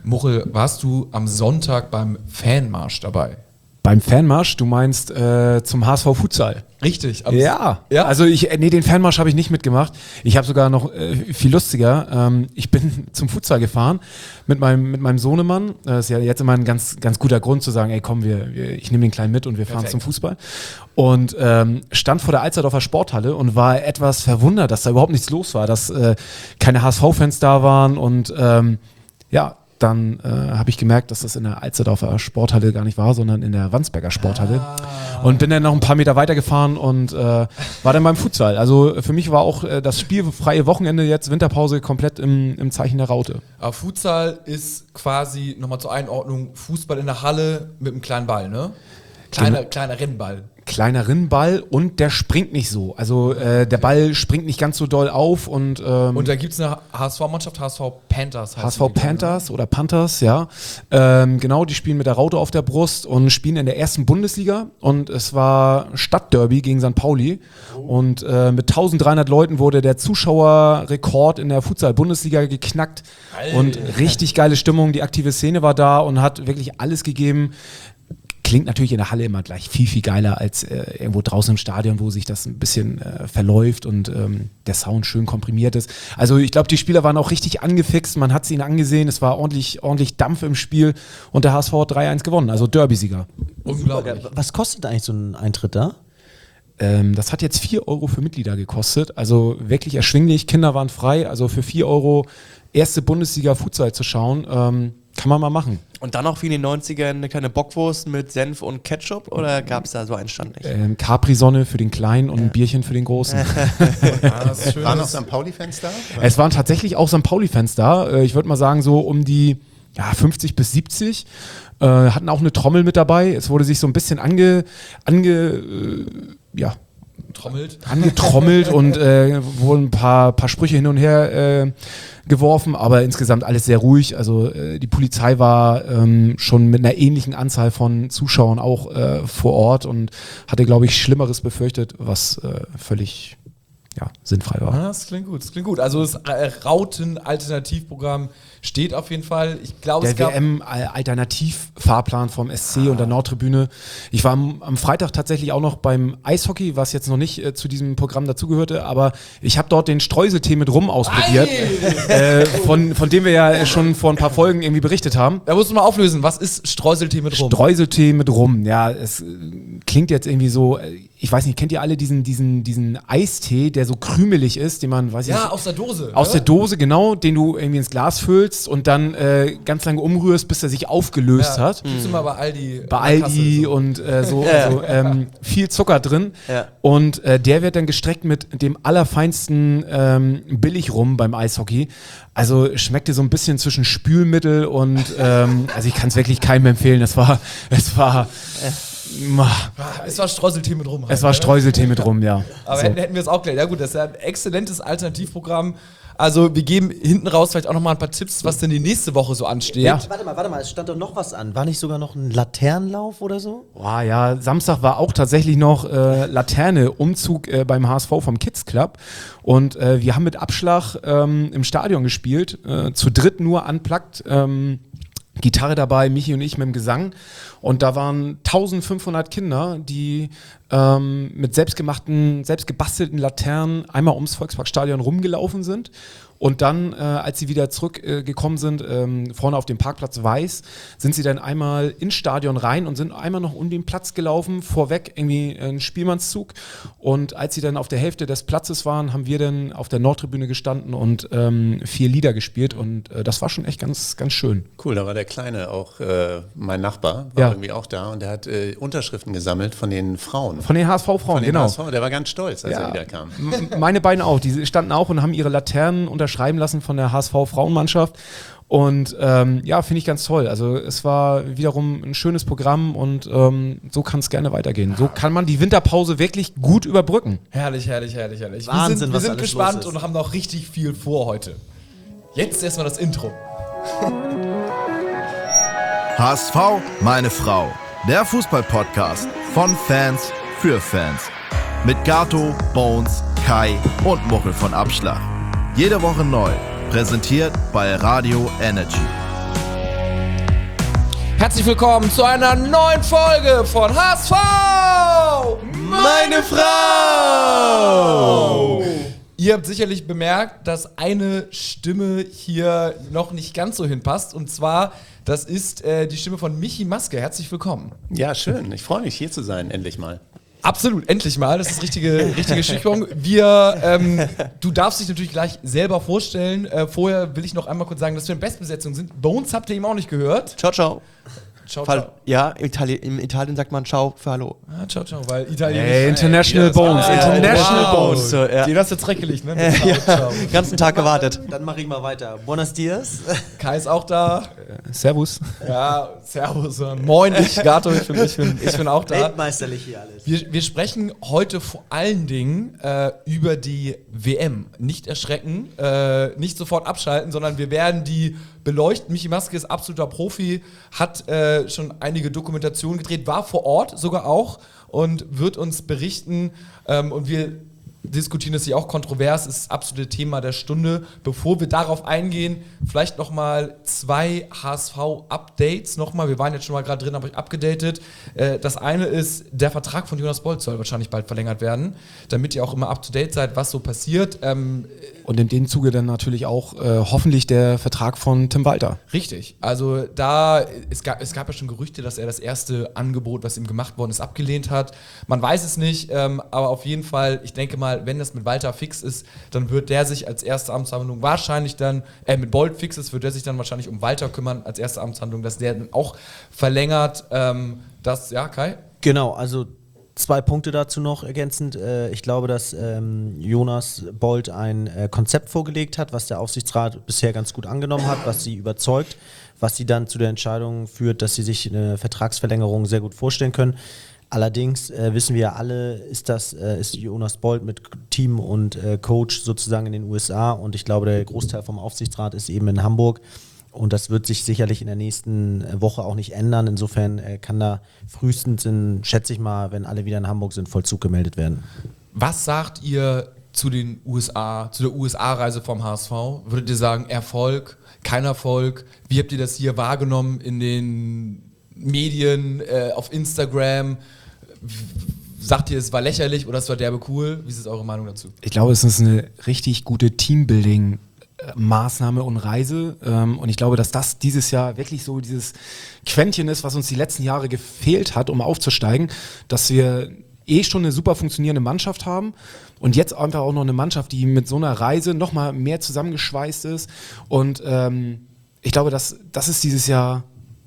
Muchel, warst du am Sonntag beim Fanmarsch dabei? Beim Fanmarsch, du meinst zum HSV Futsal? Richtig. Ja, also den Fanmarsch habe ich nicht mitgemacht. Ich habe sogar noch viel lustiger. Ich bin zum Futsal gefahren mit meinem Sohnemann. Das ist ja jetzt immer ein ganz, ganz guter Grund zu sagen, ey komm, ich nehme den Kleinen mit und wir fahren zum Fußball. Und stand vor der Alsterdorfer Sporthalle und war etwas verwundert, dass da überhaupt nichts los war, dass keine HSV-Fans da waren und dann habe ich gemerkt, dass das in der Alsterdorfer Sporthalle gar nicht war, sondern in der Wandsberger Sporthalle. Und bin dann noch ein paar Meter weitergefahren und war dann beim Futsal. Also für mich war auch das spielfreie Wochenende jetzt, Winterpause, komplett im Zeichen der Raute. Aber Futsal ist quasi, nochmal zur Einordnung, Fußball in der Halle mit einem kleinen Ball, ne? Kleiner Rennball. Kleiner Rinnenball und der springt nicht so. Also der Ball springt nicht ganz so doll auf. Und da gibt es eine HSV-Mannschaft, HSV Panthers. HSV Panthers oder Panthers, ja. Genau, die spielen mit der Raute auf der Brust und spielen in der ersten Bundesliga. Und es war Stadtderby gegen St. Pauli. Und mit 1300 Leuten wurde der Zuschauerrekord in der Futsal-Bundesliga geknackt. Alter. Und richtig geile Stimmung. Die aktive Szene war da und hat wirklich alles gegeben. Klingt natürlich in der Halle immer gleich viel, viel geiler als irgendwo draußen im Stadion, wo sich das ein bisschen verläuft und der Sound schön komprimiert ist. Also ich glaube, die Spieler waren auch richtig angefixt, man hat es ihnen angesehen, es war ordentlich Dampf im Spiel und der HSV hat 3-1 gewonnen, also Derby-Sieger. Unglaublich. Was kostet eigentlich so ein Eintritt da? Das hat jetzt 4 Euro für Mitglieder gekostet, also wirklich erschwinglich, Kinder waren frei, also für 4 Euro erste Bundesliga Futsal zu schauen, kann man mal machen. Und dann auch wie in den 90ern eine kleine Bockwurst mit Senf und Ketchup oder gab es da so einen Stand nicht? Capri-Sonne für den Kleinen und ein Bierchen für den Großen. Waren noch St. Pauli-Fans da? Es waren tatsächlich auch St. Pauli-Fans da. Ich würde mal sagen so um die 50 bis 70. Hatten auch eine Trommel mit dabei. Es wurde sich so ein bisschen angetrommelt und wurden ein paar Sprüche hin und her geworfen, aber insgesamt alles sehr ruhig. Also die Polizei war schon mit einer ähnlichen Anzahl von Zuschauern auch vor Ort und hatte, glaube ich, Schlimmeres befürchtet, was völlig sinnfrei war. Das klingt gut. Also das Rauten-Alternativprogramm steht auf jeden Fall. Ich glaube, der WM-Alternativ-Fahrplan vom SC und der Nordtribüne. Ich war am Freitag tatsächlich auch noch beim Eishockey, was jetzt noch nicht zu diesem Programm dazugehörte, aber ich habe dort den Streuseltee mit Rum ausprobiert, von dem wir ja schon vor ein paar Folgen irgendwie berichtet haben. Da musst du mal auflösen, was ist Streuseltee mit Rum? Streuseltee mit Rum, ja, es klingt jetzt irgendwie so, ich weiß nicht, kennt ihr alle diesen Eistee, der so krümelig ist, den man, weiß ich nicht. Aus der Dose. Aus der Dose, genau, den du irgendwie ins Glas füllst und dann ganz lange umrührst, bis er sich aufgelöst hat. Gibt's immer bei Aldi. Bei Aldi so. Und so, also viel Zucker drin. Ja. Und der wird dann gestreckt mit dem allerfeinsten Billigrum beim Eishockey. Also schmeckte so ein bisschen zwischen Spülmittel und also ich kann es wirklich keinem empfehlen. Es war Streuseltee mit Rum. Es war Streuseltee mit Rum, ja. Aber so. hätten wir es auch gleich. Ja gut, das ist ja ein exzellentes Alternativprogramm. Also wir geben hinten raus vielleicht auch nochmal ein paar Tipps, was denn die nächste Woche so ansteht. Ja. Warte mal, es stand doch noch was an. War nicht sogar noch ein Laternenlauf oder so? Boah, ja, Samstag war auch tatsächlich noch Laterne-Umzug beim HSV vom Kids Club. Und wir haben mit Abschlag im Stadion gespielt, zu dritt nur unplugged. Gitarre dabei, Michi und ich mit dem Gesang. Und da waren 1500 Kinder, die mit selbst gebastelten Laternen einmal ums Volksparkstadion rumgelaufen sind. Und dann, als sie wieder zurückgekommen sind, vorne auf dem Parkplatz Weiß, sind sie dann einmal ins Stadion rein und sind einmal noch um den Platz gelaufen, vorweg irgendwie ein Spielmannszug. Und als sie dann auf der Hälfte des Platzes waren, haben wir dann auf der Nordtribüne gestanden und 4 Lieder gespielt. Und das war schon echt ganz, ganz schön. Cool, da war der Kleine auch, mein Nachbar, war irgendwie auch da und der hat Unterschriften gesammelt von den Frauen. Von den HSV-Frauen, genau. HSV, der war ganz stolz, als er wieder kam. Meine beiden auch, die standen auch und haben ihre Laternen unterschreiben lassen von der HSV-Frauenmannschaft. Und finde ich ganz toll. Also es war wiederum ein schönes Programm und so kann es gerne weitergehen. So kann man die Winterpause wirklich gut überbrücken. Herrlich. Wahnsinn, wir sind gespannt und haben noch richtig viel vor heute. Jetzt erstmal das Intro. HSV, meine Frau. Der Fußball-Podcast von Fans für Fans. Mit Gato, Bones, Kai und Muchel von Abschlag. Jede Woche neu. Präsentiert bei Radio Energy. Herzlich willkommen zu einer neuen Folge von HSV! Meine Frau! Ihr habt sicherlich bemerkt, dass eine Stimme hier noch nicht ganz so hinpasst. Und zwar, das ist die Stimme von Michi Maske. Herzlich willkommen. Ja, schön. Ich freue mich, hier zu sein, endlich mal. Absolut, endlich mal. Das ist richtige Stichwort. Du darfst dich natürlich gleich selber vorstellen. Vorher will ich noch einmal kurz sagen, dass wir in Bestbesetzung sind. Bones habt ihr eben auch nicht gehört. Ciao, ciao. Ciao, ciao. Ja, in Italien sagt man Ciao für Hallo. Ah, ciao, ciao, weil Italien. International Bones. International Bones. So, ja. Den hast du jetzt reckelig, ne? Ciao, ciao. Den ganzen Tag gewartet. Dann mache ich mal weiter. Buenos dias. Kai ist auch da. Servus. Ja, servus. Moin, Gato, ich bin auch da. Weltmeisterlich hier alles. Wir sprechen heute vor allen Dingen über die WM. Nicht erschrecken, nicht sofort abschalten, sondern wir werden die beleuchten. Michi Maske ist absoluter Profi, hat schon einige Dokumentationen gedreht, war vor Ort sogar auch und wird uns berichten. Und wir diskutieren das hier auch kontrovers, ist das absolute Thema der Stunde. Bevor wir darauf eingehen, vielleicht nochmal 2 HSV-Updates nochmal. Wir waren jetzt schon mal gerade drin, habe ich abgedatet. Das eine ist, der Vertrag von Jonas Bolt soll wahrscheinlich bald verlängert werden, damit ihr auch immer up-to-date seid, was so passiert. Und in dem Zuge dann natürlich auch hoffentlich der Vertrag von Tim Walter. Richtig. Also es gab ja schon Gerüchte, dass er das erste Angebot, was ihm gemacht worden ist, abgelehnt hat. Man weiß es nicht, aber auf jeden Fall, ich denke mal, wenn das mit Walter fix ist, dann wird der sich als erste Amtshandlung wahrscheinlich dann, mit Bolt fix ist, wird der sich dann wahrscheinlich um Walter kümmern als erste Amtshandlung, dass der dann auch verlängert. Kai? Genau, also 2 Punkte dazu noch ergänzend. Ich glaube, dass Jonas Bolt ein Konzept vorgelegt hat, was der Aufsichtsrat bisher ganz gut angenommen hat, was sie überzeugt, was sie dann zu der Entscheidung führt, dass sie sich eine Vertragsverlängerung sehr gut vorstellen können. Allerdings wissen wir ja alle, ist Jonas Bolt mit Team und Coach sozusagen in den USA und ich glaube, der Großteil vom Aufsichtsrat ist eben in Hamburg. Und das wird sich sicherlich in der nächsten Woche auch nicht ändern. Insofern kann da frühestens, schätze ich mal, wenn alle wieder in Hamburg sind, Vollzug gemeldet werden. Was sagt ihr zu den USA, zu der USA-Reise vom HSV? Würdet ihr sagen, Erfolg, kein Erfolg? Wie habt ihr das hier wahrgenommen in den Medien, auf Instagram? Sagt ihr, es war lächerlich oder es war derbe cool? Wie ist eure Meinung dazu? Ich glaube, es ist eine richtig gute Teambuilding-Maßnahme und Reise. Und ich glaube, dass das dieses Jahr wirklich so dieses Quäntchen ist, was uns die letzten Jahre gefehlt hat, um aufzusteigen, dass wir schon eine super funktionierende Mannschaft haben und jetzt einfach auch noch eine Mannschaft, die mit so einer Reise nochmal mehr zusammengeschweißt ist. Und ich glaube, das ist dieses Jahr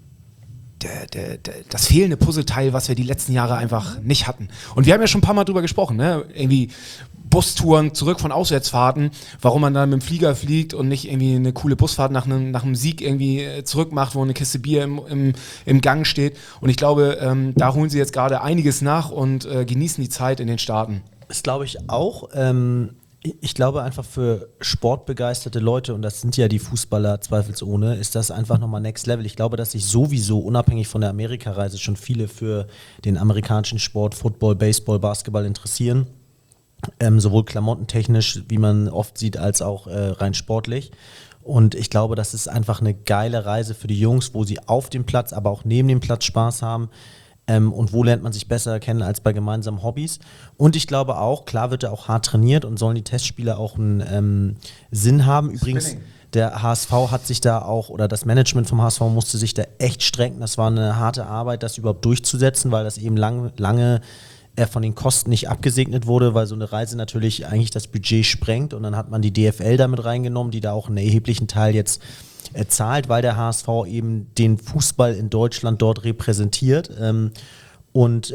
das fehlende Puzzleteil, was wir die letzten Jahre einfach nicht hatten. Und wir haben ja schon ein paar Mal drüber gesprochen, ne? Irgendwie Bustouren zurück von Auswärtsfahrten, warum man dann mit dem Flieger fliegt und nicht irgendwie eine coole Busfahrt nach einem Sieg irgendwie zurück macht, wo eine Kiste Bier im Gang steht. Und ich glaube, da holen sie jetzt gerade einiges nach und genießen die Zeit in den Staaten. Das glaube ich auch. Ich glaube einfach für sportbegeisterte Leute, und das sind ja die Fußballer zweifelsohne, ist das einfach nochmal Next Level. Ich glaube, dass sich sowieso unabhängig von der Amerikareise schon viele für den amerikanischen Sport, Football, Baseball, Basketball interessieren. Sowohl klamottentechnisch, wie man oft sieht, als auch rein sportlich. Und ich glaube, das ist einfach eine geile Reise für die Jungs, wo sie auf dem Platz, aber auch neben dem Platz Spaß haben. Und wo lernt man sich besser kennen als bei gemeinsamen Hobbys. Und ich glaube auch, klar wird er auch hart trainiert und sollen die Testspiele auch einen Lange haben. Übrigens, der HSV hat sich da auch, oder das Management vom HSV musste sich da echt strecken. Das war eine harte Arbeit, das überhaupt durchzusetzen, weil das eben lange von den Kosten nicht abgesegnet wurde, weil so eine Reise natürlich eigentlich das Budget sprengt. Und dann hat man die DFL damit reingenommen, die da auch einen erheblichen Teil jetzt zahlt, weil der HSV eben den Fußball in Deutschland dort repräsentiert. Und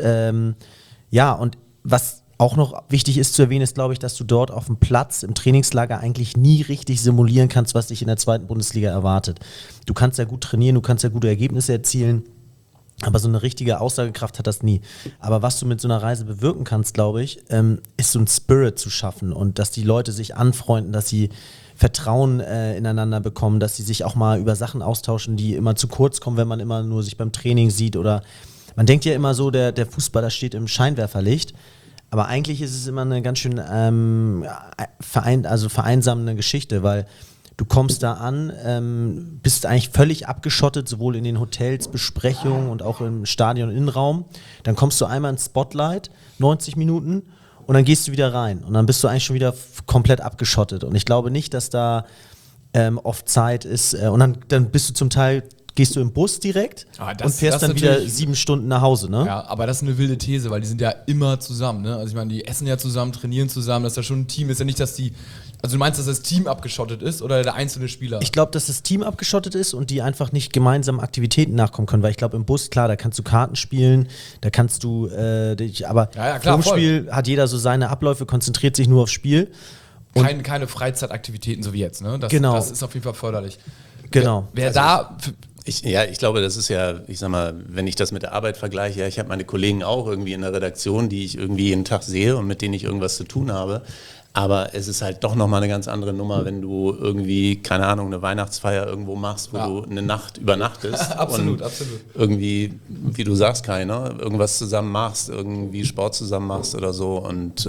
was auch noch wichtig ist zu erwähnen, ist, glaube ich, dass du dort auf dem Platz im Trainingslager eigentlich nie richtig simulieren kannst, was dich in der 2. Bundesliga erwartet. Du kannst ja gut trainieren, du kannst ja gute Ergebnisse erzielen, aber so eine richtige Aussagekraft hat das nie. Aber was du mit so einer Reise bewirken kannst, glaube ich, ist so ein Spirit zu schaffen und dass die Leute sich anfreunden, dass sie Vertrauen ineinander bekommen, dass sie sich auch mal über Sachen austauschen, die immer zu kurz kommen, wenn man immer nur sich beim Training sieht. Oder man denkt ja immer so, der Fußballer steht im Scheinwerferlicht, aber eigentlich ist es immer eine ganz schön vereinsamende Geschichte, weil Du kommst da an, bist eigentlich völlig abgeschottet, sowohl in den Hotels, Besprechungen und auch im Stadion-Innenraum. Dann kommst du einmal ins Spotlight, 90 Minuten, und dann gehst du wieder rein. Und dann bist du eigentlich schon wieder komplett abgeschottet. Und ich glaube nicht, dass da oft Zeit ist. Und dann bist du zum Teil, gehst du im Bus direkt und fährst dann wieder 7 Stunden nach Hause, ne? Ja, aber das ist eine wilde These, weil die sind ja immer zusammen, ne? Also ich meine, die essen ja zusammen, trainieren zusammen, das ist ja schon ein Team, ist ja nicht, dass die, also du meinst, dass das Team abgeschottet ist oder der einzelne Spieler? Ich glaube, dass das Team abgeschottet ist und die einfach nicht gemeinsam Aktivitäten nachkommen können, weil ich glaube, im Bus, klar, da kannst du Karten spielen, da kannst du aber klar, vor dem voll. Spiel hat jeder so seine Abläufe, konzentriert sich nur aufs Spiel. Keine Freizeitaktivitäten, so wie jetzt, ne? Genau. Das ist auf jeden Fall förderlich. Genau. Wer da... Ich glaube, das ist ja, ich sag mal, wenn ich das mit der Arbeit vergleiche, ja, ich habe meine Kollegen auch irgendwie in der Redaktion, die ich irgendwie jeden Tag sehe und mit denen ich irgendwas zu tun habe. Aber es ist halt doch nochmal eine ganz andere Nummer, wenn du irgendwie, keine Ahnung, eine Weihnachtsfeier irgendwo machst, wo du eine Nacht übernachtest. Absolut. Irgendwie, wie du sagst, Kai, ne? Irgendwas zusammen machst, irgendwie Sport zusammen machst oder so. Und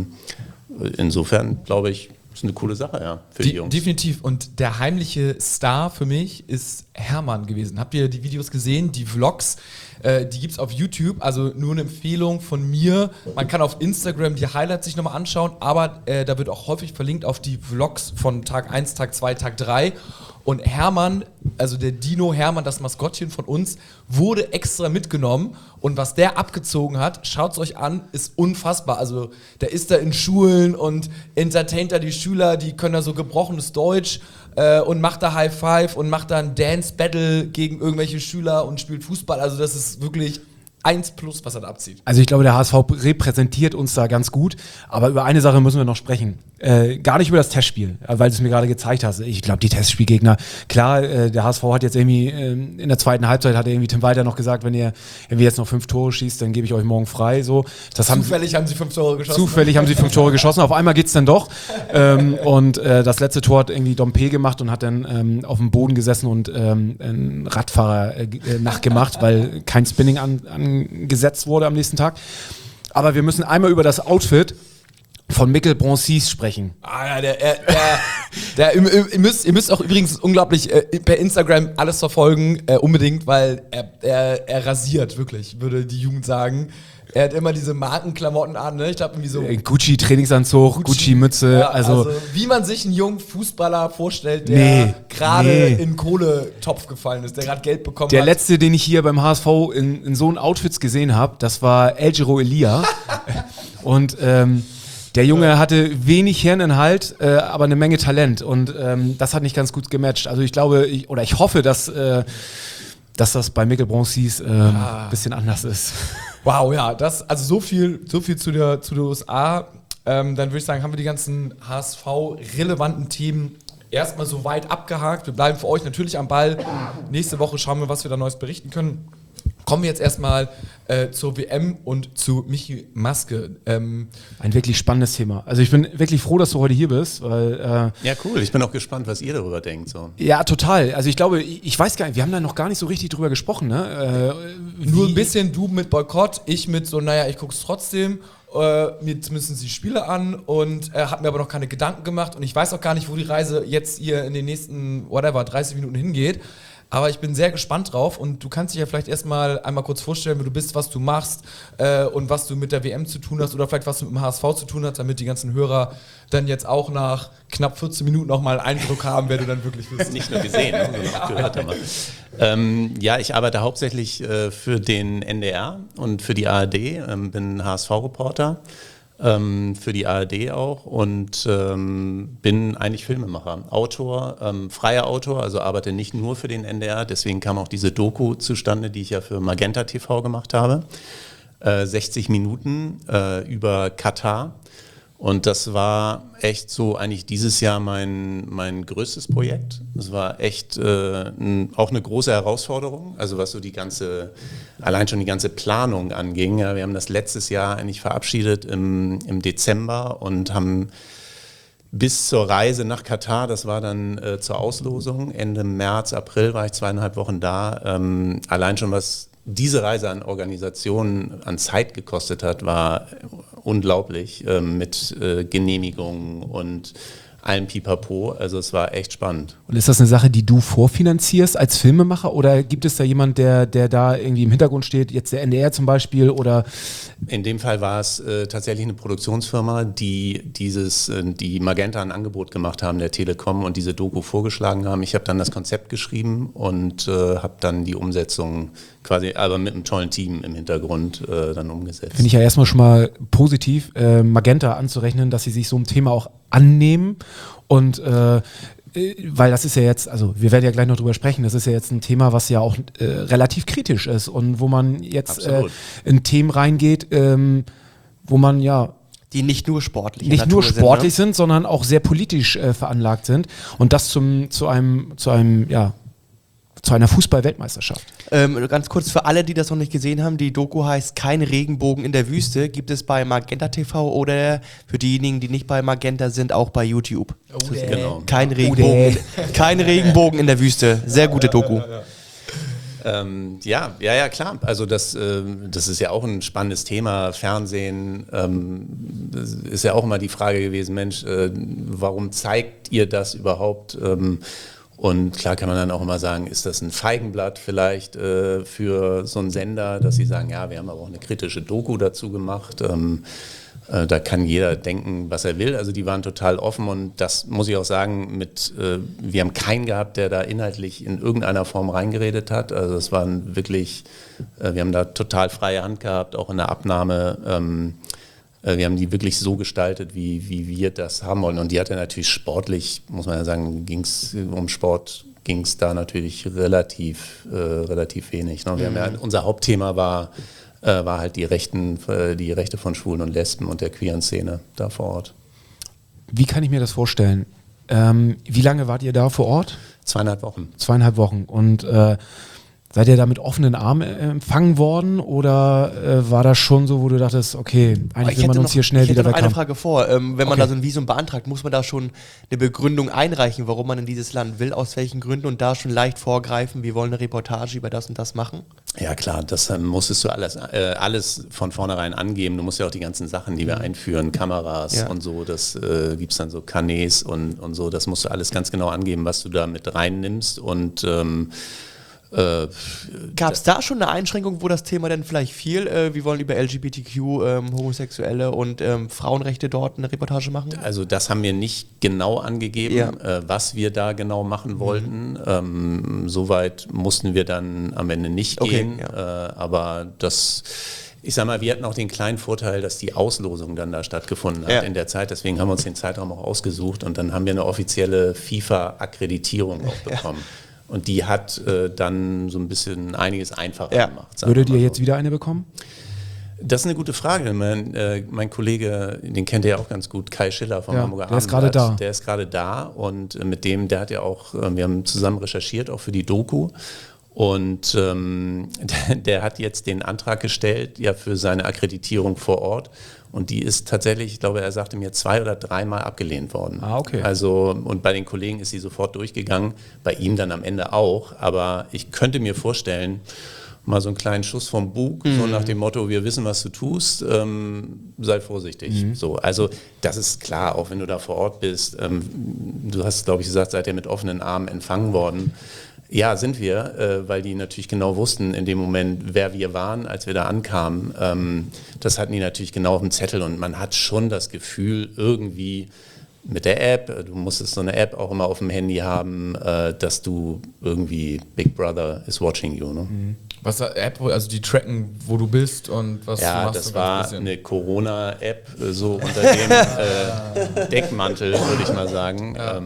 insofern, glaube ich, ist eine coole Sache, ja, für die Jungs. Definitiv. Und der heimliche Star für mich ist Hermann gewesen. Habt ihr die Videos gesehen, die Vlogs? Die gibt's auf YouTube, also nur eine Empfehlung von mir. Man kann auf Instagram die Highlights sich nochmal anschauen, aber da wird auch häufig verlinkt auf die Vlogs von Tag 1, Tag 2, Tag 3. Und Hermann, also der Dino Hermann, das Maskottchen von uns, wurde extra mitgenommen. Und was der abgezogen hat, schaut's euch an, ist unfassbar. Also der ist da in Schulen und entertaint da die Schüler, die können da so gebrochenes Deutsch und macht da High Five und macht da ein Dance-Battle gegen irgendwelche Schüler und spielt Fußball. Also das ist wirklich 1+, was er da abzieht. Also ich glaube, der HSV repräsentiert uns da ganz gut, aber über eine Sache müssen wir noch sprechen. Gar nicht über das Testspiel, weil du es mir gerade gezeigt hast. Ich glaube, die Testspielgegner, klar, der HSV hat jetzt irgendwie in der zweiten Halbzeit hat irgendwie Tim Walter noch gesagt, wenn ihr jetzt noch 5 Tore schießt, dann gebe ich euch morgen frei. So. Zufällig haben sie 5 Tore geschossen. Zufällig haben sie 5 Tore geschossen, auf einmal geht's dann doch. Und das letzte Tor hat irgendwie Dompe gemacht und hat dann auf dem Boden gesessen und einen Radfahrer nachgemacht, weil kein Spinning angesetzt wurde am nächsten Tag. Aber wir müssen einmal über das Outfit von Mikkel Bronsis sprechen. Ah ja, ihr müsst auch übrigens unglaublich per Instagram alles verfolgen, unbedingt, weil er rasiert, wirklich, würde die Jugend sagen. Er hat immer diese Markenklamotten an, ne? Ich glaube irgendwie so Gucci-Trainingsanzug, Gucci-Mütze. Ja, also wie man sich einen jungen Fußballer vorstellt, der gerade in Kohletopf gefallen ist, der gerade Geld bekommen hat. Der letzte, den ich hier beim HSV in so einem Outfits gesehen habe, das war El Elia. Und der Junge hatte wenig Hirninhalt, aber eine Menge Talent. Und das hat nicht ganz gut gematcht. Also ich glaube, ich hoffe, dass das bei Mikkel Bronsis ein bisschen anders ist. Wow, ja, also so viel zu der USA. Dann würde ich sagen, haben wir die ganzen HSV-relevanten Themen erstmal so weit abgehakt. Wir bleiben für euch natürlich am Ball. Nächste Woche schauen wir, was wir da Neues berichten können. Kommen wir jetzt erstmal zur WM und zu Michi Maske. Ein wirklich spannendes Thema. Also ich bin wirklich froh, dass du heute hier bist. Weil, ja, cool. Ich bin auch gespannt, was ihr darüber denkt. So. Ja, total. Also ich glaube, ich weiß gar nicht, wir haben da noch gar nicht so richtig drüber gesprochen. Ne? Nur ein bisschen, du mit Boykott, ich mit so, naja, ich guck's trotzdem. Mir zumindest die Spiele an und habe mir aber noch keine Gedanken gemacht und ich weiß auch gar nicht, wo die Reise jetzt hier in den nächsten, 30 Minuten hingeht. Aber ich bin sehr gespannt drauf und du kannst dich ja vielleicht erstmal einmal kurz vorstellen, wer du bist, was du machst und was du mit der WM zu tun hast oder vielleicht was du mit dem HSV zu tun hast, damit die ganzen Hörer dann jetzt auch nach knapp 14 Minuten nochmal einen Eindruck haben, wer du dann wirklich bist. Nicht nur gesehen, sondern auch gehört haben. Ja, ich arbeite hauptsächlich für den NDR und für die ARD, bin HSV-Reporter. Für die ARD auch und bin eigentlich Filmemacher, Autor, freier Autor, also arbeite nicht nur für den NDR, deswegen kam auch diese Doku zustande, die ich ja für Magenta TV gemacht habe, 60 Minuten über Katar und das war echt so eigentlich dieses Jahr mein größtes Projekt. Das war echt auch eine große Herausforderung, also was so allein schon die ganze Planung anging. Ja, wir haben das letztes Jahr eigentlich verabschiedet im Dezember und haben bis zur Reise nach Katar, das war dann zur Auslosung, Ende März, April war ich 2,5 Wochen da. Allein schon was diese Reise an Organisationen, an Zeit gekostet hat, war unglaublich mit Genehmigungen und allem Pipapo. Also es war echt spannend. Und ist das eine Sache, die du vorfinanzierst als Filmemacher oder gibt es da jemand, der da irgendwie im Hintergrund steht, jetzt der NDR zum Beispiel oder? In dem Fall war es tatsächlich eine Produktionsfirma, die die Magenta ein Angebot gemacht haben, der Telekom, und diese Doku vorgeschlagen haben. Ich habe dann das Konzept geschrieben und habe dann die Umsetzung quasi, aber mit einem tollen Team im Hintergrund dann umgesetzt. Finde ich ja erstmal schon mal positiv, Magenta anzurechnen, dass sie sich so einem Thema auch annehmen und weil das ist ja jetzt, also wir werden ja gleich noch drüber sprechen, das ist ja jetzt ein Thema, was ja auch relativ kritisch ist und wo man jetzt in Themen reingeht, wo man ja die nicht nur sportlich sind, sondern auch sehr politisch veranlagt sind und das zu einer Fußball-Weltmeisterschaft. Ganz kurz für alle, die das noch nicht gesehen haben, die Doku heißt Kein Regenbogen in der Wüste, gibt es bei Magenta TV oder für diejenigen, die nicht bei Magenta sind, auch bei YouTube. Genau. Kein Regenbogen in der Wüste. Sehr gute Doku. Ja, klar. Also das ist ja auch ein spannendes Thema. Fernsehen ist ja auch immer die Frage gewesen, Mensch, warum zeigt ihr das überhaupt? Und klar kann man dann auch immer sagen, ist das ein Feigenblatt vielleicht für so einen Sender, dass sie sagen, ja, wir haben aber auch eine kritische Doku dazu gemacht. Da kann jeder denken, was er will. Also die waren total offen und das muss ich auch sagen, wir haben keinen gehabt, der da inhaltlich in irgendeiner Form reingeredet hat. Also es waren wirklich, wir haben da total freie Hand gehabt, auch in der Abnahme. Wir haben die wirklich so gestaltet, wie wir das haben wollen. Und die hatte natürlich sportlich, muss man ja sagen, um Sport ging es da natürlich relativ wenig. Ne? Wir haben ja, unser Hauptthema war halt die Rechte von Schwulen und Lesben und der queeren Szene da vor Ort. Wie kann ich mir das vorstellen? Wie lange wart ihr da vor Ort? 2,5 Wochen. 2,5 Wochen. Und seid ihr da mit offenen Armen empfangen worden oder war das schon so, wo du dachtest, okay, eigentlich will man uns hier schnell wieder weg haben? Ich hätte noch eine Frage vor. Wenn man da so ein Visum beantragt, muss man da schon eine Begründung einreichen, warum man in dieses Land will, aus welchen Gründen und da schon leicht vorgreifen, wir wollen eine Reportage über das und das machen? Ja klar, das musstest du alles von vornherein angeben. Du musst ja auch die ganzen Sachen, die wir einführen, Kameras und so, das gibt es dann so Kanäs und so, das musst du alles ganz genau angeben, was du da mit reinnimmst und gab es da schon eine Einschränkung, wo das Thema dann vielleicht fiel? Wir wollen über LGBTQ, Homosexuelle und Frauenrechte dort eine Reportage machen? Also das haben wir nicht genau angegeben, was wir da genau machen wollten. Soweit mussten wir dann am Ende nicht gehen. Aber ich sag mal, wir hatten auch den kleinen Vorteil, dass die Auslosung dann da stattgefunden hat in der Zeit. Deswegen haben wir uns den Zeitraum auch ausgesucht und dann haben wir eine offizielle FIFA-Akkreditierung auch bekommen. Und die hat dann so ein bisschen einiges einfacher gemacht. Würdet ihr jetzt wieder eine bekommen? Das ist eine gute Frage. Mein Kollege, den kennt ihr ja auch ganz gut, Kai Schiller vom Hamburger Abendblatt. Der ist gerade da. Der ist gerade da und mit dem, der hat ja auch, wir haben zusammen recherchiert, auch für die Doku. Und der hat jetzt den Antrag gestellt, ja, für seine Akkreditierung vor Ort. Und die ist tatsächlich, ich glaube, er sagte mir 2 oder 3 Mal abgelehnt worden. Ah, okay. Also, und bei den Kollegen ist sie sofort durchgegangen, bei ihm dann am Ende auch. Aber ich könnte mir vorstellen, mal so einen kleinen Schuss vom Bug, so nach dem Motto, wir wissen, was du tust, sei vorsichtig. So, also das ist klar, auch wenn du da vor Ort bist. Du hast, glaube ich, gesagt, seid ihr mit offenen Armen empfangen worden. Ja, sind wir, weil die natürlich genau wussten in dem Moment, wer wir waren, als wir da ankamen. Das hatten die natürlich genau auf dem Zettel und man hat schon das Gefühl, irgendwie mit der App, du musstest so eine App auch immer auf dem Handy haben, dass du irgendwie Big Brother is watching you. Ne? Was ist App, also die tracken, wo du bist und was du machst? Ja, das war eine Corona-App, so unter dem Deckmantel, würde ich mal sagen. Ja.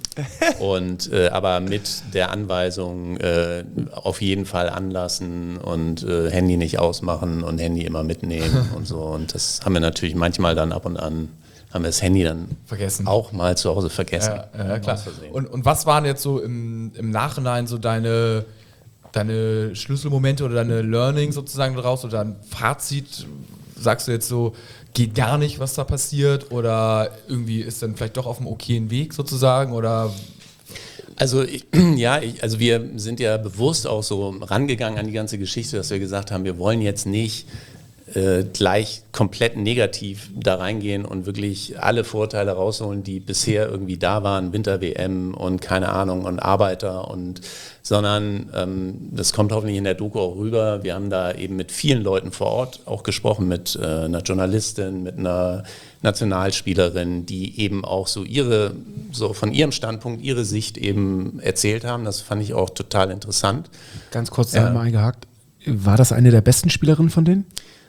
Aber mit der Anweisung auf jeden Fall anlassen und Handy nicht ausmachen und Handy immer mitnehmen und so. Und das haben wir natürlich manchmal dann ab und an, haben wir das Handy dann vergessen. Auch mal zu Hause vergessen. Ja, klar. Und was waren jetzt so im Nachhinein so deine Schlüsselmomente oder deine Learning sozusagen daraus oder ein Fazit? Sagst du jetzt so, geht gar nicht, was da passiert oder irgendwie ist dann vielleicht doch auf einem okayen Weg sozusagen oder? Also wir sind ja bewusst auch so rangegangen an die ganze Geschichte, dass wir gesagt haben, wir wollen jetzt nicht gleich komplett negativ da reingehen und wirklich alle Vorteile rausholen, die bisher irgendwie da waren, Winter-WM und keine Ahnung und Arbeiter sondern das kommt hoffentlich in der Doku auch rüber. Wir haben da eben mit vielen Leuten vor Ort auch gesprochen, mit einer Journalistin, mit einer Nationalspielerin, die eben auch so von ihrem Standpunkt, ihre Sicht eben erzählt haben. Das fand ich auch total interessant. Ganz kurz da mal eingehakt. War das eine der besten Spielerinnen von denen?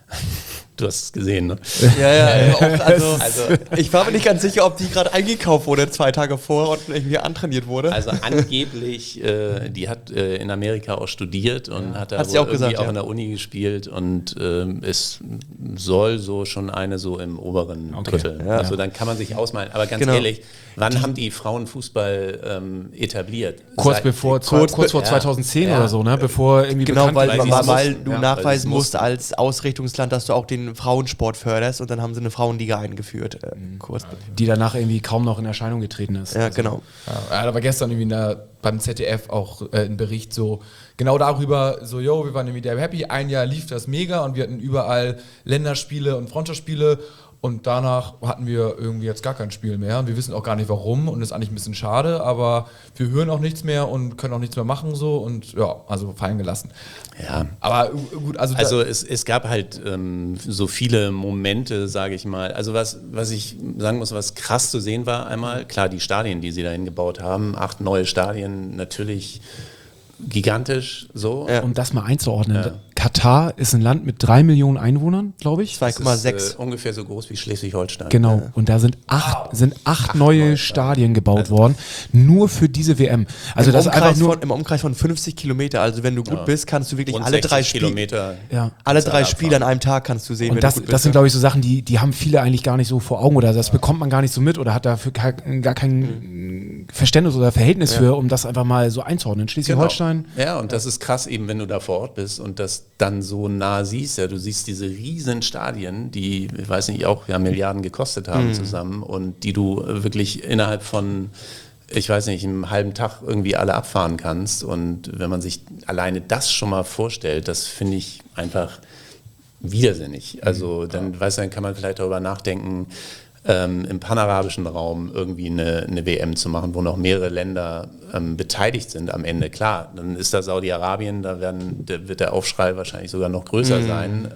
Du hast es gesehen, ne? Ja, also ich war mir nicht ganz sicher, ob die gerade eingekauft wurde 2 Tage vorher und irgendwie antrainiert wurde. Also angeblich, die hat in Amerika auch studiert und hat da Hat sie auch irgendwie gesagt, auch in der Uni gespielt und es soll so schon eine so im oberen Drittel. Ja. Also dann kann man sich ausmalen. Aber ganz ehrlich, wann haben die Frauenfußball etabliert? Kurz vor 2010 oder so, ne? Bevor irgendwie Genau, bekannt weil du Ja, nachweisen weil musst als Ausrichtungsland, dass du auch den Frauensport förderst und dann haben sie eine Frauenliga eingeführt. die danach irgendwie kaum noch in Erscheinung getreten ist. Ja, genau. Ja, da war gestern irgendwie beim ZDF auch ein Bericht so genau darüber, so, wir waren irgendwie der happy, ein Jahr lief das mega und wir hatten überall Länderspiele und Freundschaftsspiele und danach hatten wir irgendwie jetzt gar kein Spiel mehr und wir wissen auch gar nicht warum und das ist eigentlich ein bisschen schade, aber wir hören auch nichts mehr und können auch nichts mehr machen so und ja, also fallen gelassen. Ja. Aber gut, Also es gab halt so viele Momente, sage ich mal. Also was ich sagen muss, was krass zu sehen war, einmal, klar, die Stadien, die sie dahin gebaut haben, 8 neue Stadien, natürlich gigantisch so. Ja. Um das mal einzuordnen, Katar ist ein Land mit 3 Millionen Einwohnern, glaube ich. 2,6. Das ist ungefähr so groß wie Schleswig-Holstein. Genau, und da sind acht neue Stadien gebaut worden, nur für diese WM. Also das ist einfach nur Im Umkreis von 50 Kilometer, also wenn du gut bist, kannst du wirklich Rund alle 3 60 Kilometer. Ja. Alle 3 Spiele an einem Tag kannst du sehen, Und wenn das, du gut bist. das sind, glaube ich, so Sachen, die haben viele eigentlich gar nicht so vor Augen oder das bekommt man gar nicht so mit oder hat dafür gar kein Verständnis oder Verhältnis für, um das einfach mal so einzuordnen. Schleswig-Holstein. Genau. Ja, und das ist krass eben, wenn du da vor Ort bist und das dann so nah siehst. Ja, du siehst diese riesen Stadien, die, ich weiß nicht, auch Milliarden gekostet haben zusammen und die du wirklich innerhalb von, ich weiß nicht, einem halben Tag irgendwie alle abfahren kannst. Und wenn man sich alleine das schon mal vorstellt, das finde ich einfach widersinnig. Also dann kann man vielleicht darüber nachdenken, im panarabischen Raum irgendwie eine WM zu machen, wo noch mehrere Länder beteiligt sind am Ende. Klar, dann ist da Saudi-Arabien, wird der Aufschrei wahrscheinlich sogar noch größer sein.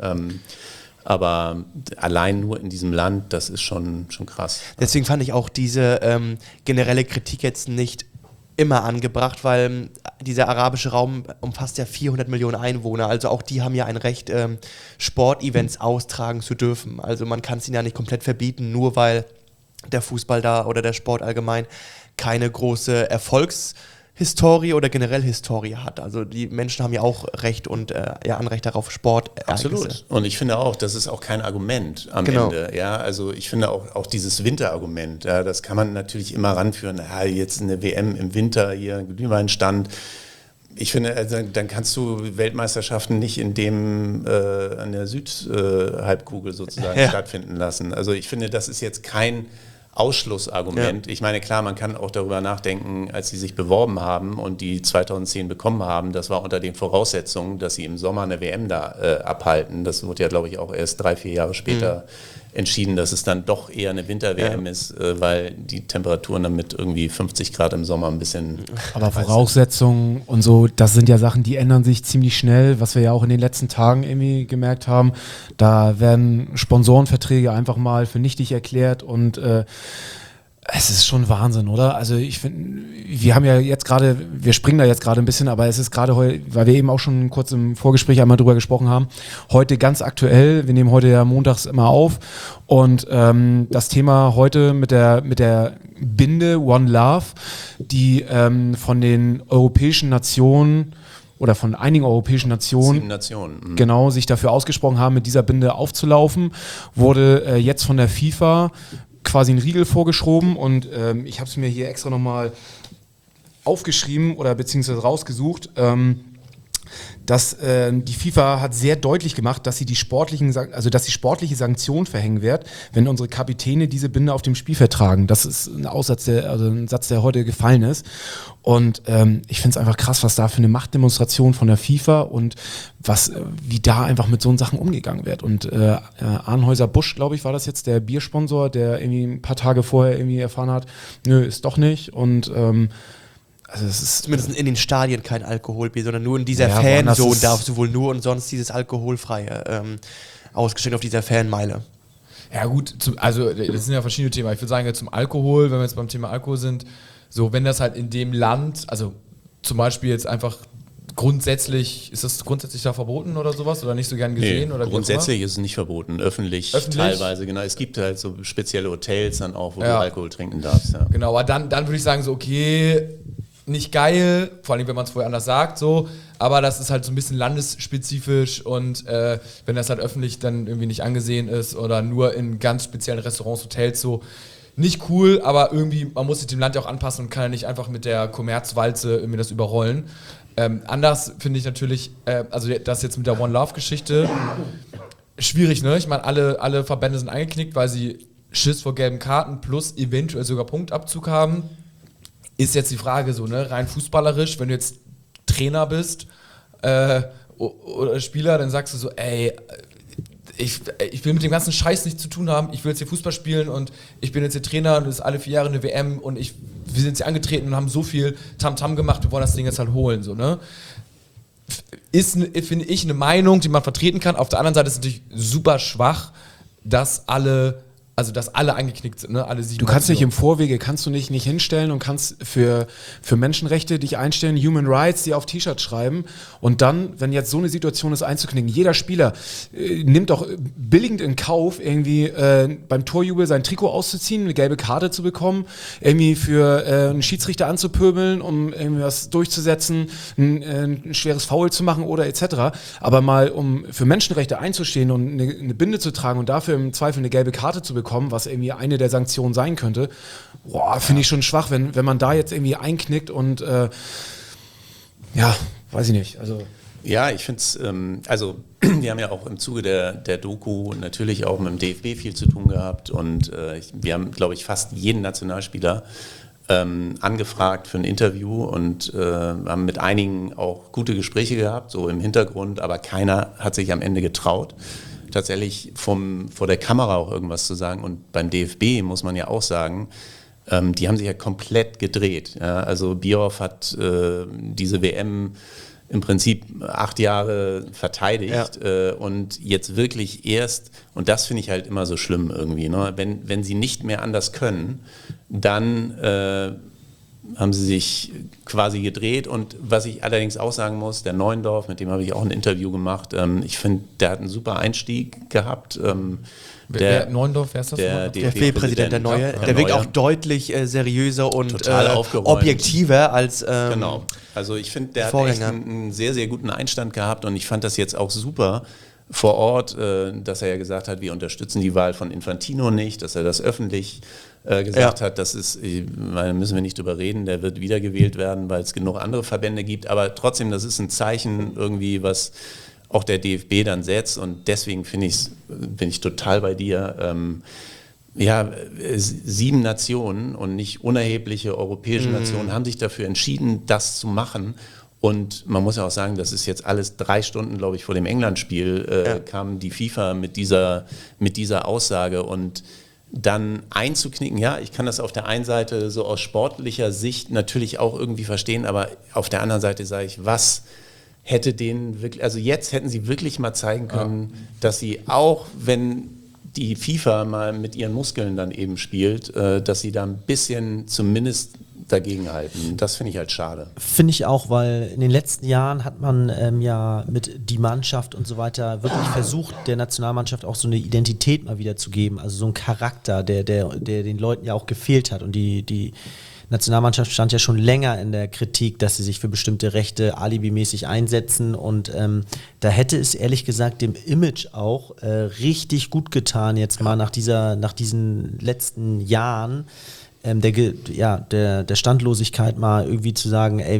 Aber allein nur in diesem Land, das ist schon krass. Deswegen fand ich auch diese generelle Kritik jetzt nicht immer angebracht, weil dieser arabische Raum umfasst ja 400 Millionen Einwohner, also auch die haben ja ein Recht, Sportevents austragen zu dürfen. Also man kann es ihnen ja nicht komplett verbieten, nur weil der Fußball da oder der Sport allgemein keine große Erfolgshistorie oder generell Historie hat. Also die Menschen haben ja auch Recht und Anrecht darauf, Sport. Absolut. Und ich finde auch, das ist auch kein Argument am Ende. Ja, also ich finde auch dieses Winterargument, ja, das kann man natürlich immer ranführen. Ja, jetzt eine WM im Winter, hier ein Glühweinstand. Ich finde, also, dann kannst du Weltmeisterschaften nicht an der Südhalbkugel sozusagen stattfinden lassen. Also ich finde, das ist jetzt kein Ausschlussargument. Ja. Ich meine, klar, man kann auch darüber nachdenken, als sie sich beworben haben und die 2010 bekommen haben, das war unter den Voraussetzungen, dass sie im Sommer eine WM da abhalten. Das wurde ja, glaube ich, auch erst 3-4 Jahre später entschieden, dass es dann doch eher eine Winter-WM ist, weil die Temperaturen dann mit irgendwie 50 Grad im Sommer ein bisschen... Aber Voraussetzungen und so, das sind ja Sachen, die ändern sich ziemlich schnell, was wir ja auch in den letzten Tagen irgendwie gemerkt haben. Da werden Sponsorenverträge einfach mal für nichtig erklärt und es ist schon Wahnsinn, oder? Also ich finde, wir haben ja jetzt gerade, wir springen da jetzt gerade ein bisschen, aber es ist gerade heute, weil wir eben auch schon kurz im Vorgespräch einmal drüber gesprochen haben, heute ganz aktuell, wir nehmen heute ja montags immer auf und das Thema heute mit der Binde One Love, die von den europäischen Nationen oder von einigen europäischen Nationen, 7 Nationen. Genau, sich dafür ausgesprochen haben, mit dieser Binde aufzulaufen, wurde jetzt von der FIFA quasi einen Riegel vorgeschoben und ich habe es mir hier extra nochmal aufgeschrieben oder beziehungsweise rausgesucht. dass die FIFA hat sehr deutlich gemacht, dass sie die sportliche Sanktion verhängen wird, wenn unsere Kapitäne diese Binde auf dem Spielfeld tragen. Das ist ein Satz, der heute gefallen ist. Und ich finde es einfach krass, was da für eine Machtdemonstration von der FIFA und wie da einfach mit so Sachen umgegangen wird. Und Anheuser-Busch, glaube ich, war das jetzt der Biersponsor, der irgendwie ein paar Tage vorher irgendwie erfahren hat, nö, ist doch nicht. Und also es ist zumindest in den Stadien kein Alkoholbier, sondern nur in dieser Ja, Fanzone woanders darfst du wohl nur und sonst dieses alkoholfreie ausgestellt auf dieser Fanmeile. Ja gut, also das sind ja verschiedene Themen. Ich würde sagen, jetzt zum Alkohol, wenn wir jetzt beim Thema Alkohol sind, so wenn das halt in dem Land, also zum Beispiel jetzt einfach ist das grundsätzlich da verboten oder sowas oder nicht so gern gesehen? Nee, oder wie auch grundsätzlich ist es nicht verboten, öffentlich teilweise, genau. Es gibt halt so spezielle Hotels dann auch, wo du Alkohol trinken darfst. Ja. Genau, aber dann würde ich sagen so, okay, nicht geil, vor allem wenn man es vorher anders sagt, so, aber das ist halt so ein bisschen landesspezifisch und wenn das halt öffentlich dann irgendwie nicht angesehen ist oder nur in ganz speziellen Restaurants, Hotels so, nicht cool, aber irgendwie, man muss sich dem Land ja auch anpassen und kann ja nicht einfach mit der Kommerzwalze irgendwie das überrollen. Anders finde ich natürlich, also das jetzt mit der One Love-Geschichte, schwierig, ne? Ich meine, alle Verbände sind eingeknickt, weil sie Schiss vor gelben Karten plus eventuell sogar Punktabzug haben. Ist jetzt die Frage so, ne? Rein fußballerisch, wenn du jetzt Trainer bist oder Spieler, dann sagst du so, ey, ich will mit dem ganzen Scheiß nichts zu tun haben, ich will jetzt hier Fußball spielen und ich bin jetzt hier Trainer und es ist alle 4 Jahre eine WM und wir sind jetzt hier angetreten und haben so viel Tamtam gemacht, wir wollen das Ding jetzt halt holen, so, ne? Ist, finde ich, eine Meinung, die man vertreten kann. Auf der anderen Seite ist es natürlich super schwach, dass alle eingeknickt sind, ne? Alle 7 Du kannst nicht im Vorwege, kannst du nicht hinstellen und kannst für Menschenrechte dich einstellen, Human Rights, die auf T-Shirts schreiben und dann, wenn jetzt so eine Situation ist, einzuknicken. Jeder Spieler nimmt doch billigend in Kauf, irgendwie beim Torjubel sein Trikot auszuziehen, eine gelbe Karte zu bekommen, irgendwie für einen Schiedsrichter anzupöbeln, um irgendwie was durchzusetzen, ein schweres Foul zu machen oder etc. Aber mal, um für Menschenrechte einzustehen und eine Binde zu tragen und dafür im Zweifel eine gelbe Karte zu bekommen, was irgendwie eine der Sanktionen sein könnte, finde ich schon schwach, wenn man da jetzt irgendwie einknickt und weiß ich nicht. Also Ja, ich finde es, wir haben ja auch im Zuge der Doku natürlich auch mit dem DFB viel zu tun gehabt und wir haben, glaube ich, fast jeden Nationalspieler angefragt für ein Interview und haben mit einigen auch gute Gespräche gehabt, so im Hintergrund, aber keiner hat sich am Ende getraut, tatsächlich vor der Kamera auch irgendwas zu sagen. Und beim DFB muss man ja auch sagen, die haben sich ja komplett gedreht. Ja? Also Bierhoff hat diese WM im Prinzip 8 Jahre verteidigt und jetzt wirklich erst, und das finde ich halt immer so schlimm irgendwie, ne? Wenn sie nicht mehr anders können, dann haben sie sich quasi gedreht. Und was ich allerdings auch sagen muss, der Neuendorf, mit dem habe ich auch ein Interview gemacht, ich finde, der hat einen super Einstieg gehabt. Neuendorf, wer ist das? Der DFB-Präsident, der Neue. Der wirkt auch deutlich seriöser und total objektiver als genau. Also ich finde, der hat echt einen sehr, sehr guten Einstand gehabt und ich fand das jetzt auch super vor Ort, dass er ja gesagt hat, wir unterstützen die Wahl von Infantino nicht, dass er das öffentlich gesagt hat, das ist, da müssen wir nicht drüber reden, der wird wiedergewählt werden, weil es genug andere Verbände gibt, aber trotzdem, das ist ein Zeichen irgendwie, was auch der DFB dann setzt und deswegen bin ich total bei dir. 7 Nationen und nicht unerhebliche europäische Nationen haben sich dafür entschieden, das zu machen. Und man muss ja auch sagen, das ist jetzt alles 3 Stunden, glaube ich, vor dem England-Spiel kam die FIFA mit dieser Aussage und dann einzuknicken, ja, ich kann das auf der einen Seite so aus sportlicher Sicht natürlich auch irgendwie verstehen, aber auf der anderen Seite sage ich, was hätte denen wirklich, also jetzt hätten sie wirklich mal zeigen können, dass sie auch, wenn die FIFA mal mit ihren Muskeln dann eben spielt, dass sie da ein bisschen zumindest dagegenhalten. Das finde ich halt schade. Finde ich auch, weil in den letzten Jahren hat man ja mit die Mannschaft und so weiter wirklich versucht, der Nationalmannschaft auch so eine Identität mal wieder zu geben, also so ein Charakter, der den Leuten ja auch gefehlt hat und die Nationalmannschaft stand ja schon länger in der Kritik, dass sie sich für bestimmte Rechte alibimäßig einsetzen und da hätte es ehrlich gesagt dem Image auch richtig gut getan, jetzt mal nach diesen letzten Jahren der Standlosigkeit mal irgendwie zu sagen, ey,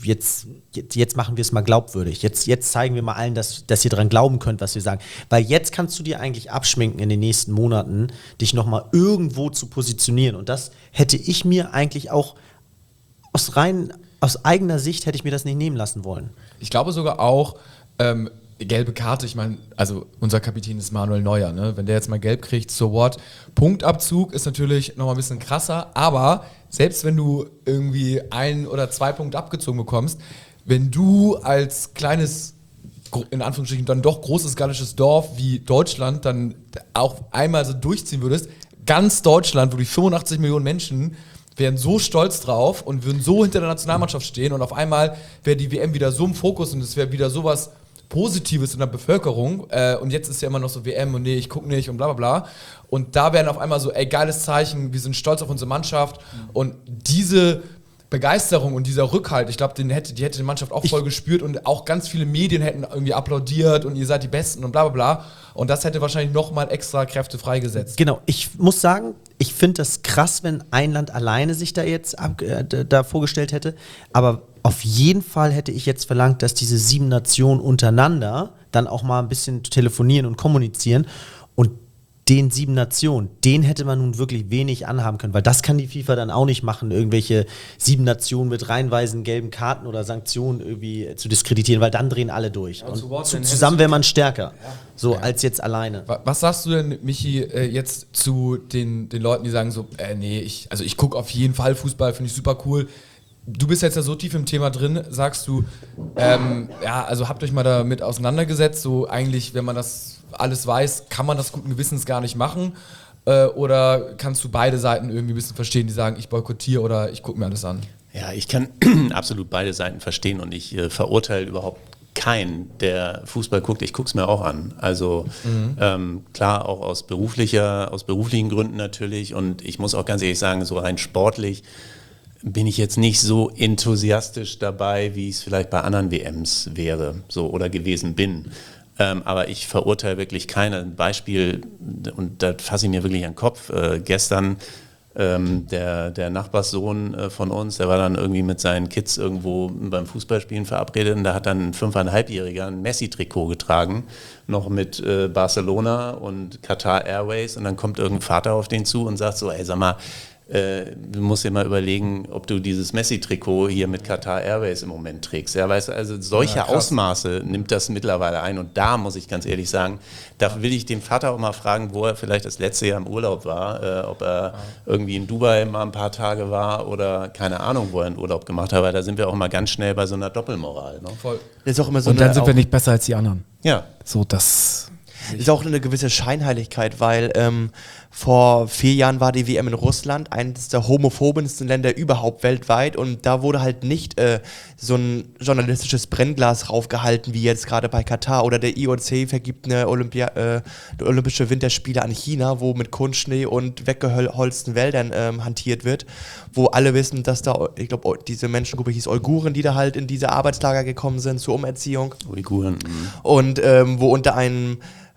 jetzt machen wir es mal glaubwürdig. Jetzt zeigen wir mal allen, dass ihr dran glauben könnt, was wir sagen. Weil jetzt kannst du dir eigentlich abschminken in den nächsten Monaten, dich nochmal irgendwo zu positionieren. Und das hätte ich mir eigentlich auch aus eigener Sicht hätte ich mir das nicht nehmen lassen wollen. Ich glaube sogar auch, gelbe Karte, ich meine, also unser Kapitän ist Manuel Neuer, ne? Wenn der jetzt mal gelb kriegt, so what. Punktabzug ist natürlich nochmal ein bisschen krasser, aber selbst wenn du irgendwie 1 oder 2 Punkte abgezogen bekommst, wenn du als kleines, in Anführungsstrichen dann doch großes gallisches Dorf wie Deutschland dann auch einmal so durchziehen würdest, ganz Deutschland, wo die 85 Millionen Menschen wären so stolz drauf und würden so hinter der Nationalmannschaft stehen und auf einmal wäre die WM wieder so im Fokus und es wäre wieder sowas Positives in der Bevölkerung und jetzt ist ja immer noch so WM und nee, ich guck nicht und bla bla bla und da wären auf einmal so, ey, geiles Zeichen, wir sind stolz auf unsere Mannschaft und diese Begeisterung und dieser Rückhalt, ich glaube, die hätte die Mannschaft auch voll gespürt und auch ganz viele Medien hätten irgendwie applaudiert und ihr seid die Besten und bla bla bla und das hätte wahrscheinlich nochmal extra Kräfte freigesetzt. Genau, ich muss sagen, ich finde das krass, wenn ein Land alleine sich da jetzt da vorgestellt hätte, aber auf jeden Fall hätte ich jetzt verlangt, dass diese 7 Nationen untereinander dann auch mal ein bisschen telefonieren und kommunizieren und den 7 Nationen, den hätte man nun wirklich wenig anhaben können, weil das kann die FIFA dann auch nicht machen, irgendwelche 7 Nationen mit reihenweisen gelben Karten oder Sanktionen irgendwie zu diskreditieren, weil dann drehen alle durch. Und zusammen wäre man stärker, als jetzt alleine. Was sagst du denn, Michi, jetzt zu den Leuten, die sagen so, nee, ich gucke auf jeden Fall Fußball, finde ich super cool. Du bist jetzt ja so tief im Thema drin, sagst du, also habt euch mal damit auseinandergesetzt, so eigentlich, wenn man das alles weiß, kann man das guten Gewissens gar nicht machen? Oder kannst du beide Seiten irgendwie ein bisschen verstehen, die sagen, ich boykottiere oder ich gucke mir alles an? Ja, ich kann absolut beide Seiten verstehen und ich verurteile überhaupt keinen, der Fußball guckt. Ich gucke es mir auch an. Also klar, auch aus beruflichen Gründen natürlich und ich muss auch ganz ehrlich sagen, so rein sportlich bin ich jetzt nicht so enthusiastisch dabei, wie es vielleicht bei anderen WMs wäre oder gewesen bin. Aber ich verurteile wirklich kein Beispiel, und da fasse ich mir wirklich an den Kopf. Gestern der Nachbarssohn von uns, der war dann irgendwie mit seinen Kids irgendwo beim Fußballspielen verabredet und da hat dann ein 5,5-Jähriger ein Messi-Trikot getragen, noch mit Barcelona und Qatar Airways und dann kommt irgendein Vater auf den zu und sagt so, ey, sag mal, du musst dir mal überlegen, ob du dieses Messi-Trikot hier mit Qatar Airways im Moment trägst. Ja, weißt du, also solche Ausmaße nimmt das mittlerweile ein und da muss ich ganz ehrlich sagen, da will ich den Vater auch mal fragen, wo er vielleicht das letzte Jahr im Urlaub war, ob er irgendwie in Dubai mal ein paar Tage war oder keine Ahnung, wo er einen Urlaub gemacht hat, weil da sind wir auch mal ganz schnell bei so einer Doppelmoral. Ne? Voll. Das ist auch immer so und dann sind wir nicht besser als die anderen. Ja. So, das ist auch eine gewisse Scheinheiligkeit, weil vor 4 Jahren war die WM in Russland, eines der homophobensten Länder überhaupt weltweit und da wurde halt nicht so ein journalistisches Brennglas raufgehalten, wie jetzt gerade bei Katar oder der IOC vergibt eine Olympische Winterspiele an China, wo mit Kunstschnee und weggeholzten Wäldern hantiert wird, wo alle wissen, dass da, ich glaube, diese Menschengruppe hieß Uiguren, die da halt in diese Arbeitslager gekommen sind zur Umerziehung. Uiguren. Und wo unter einem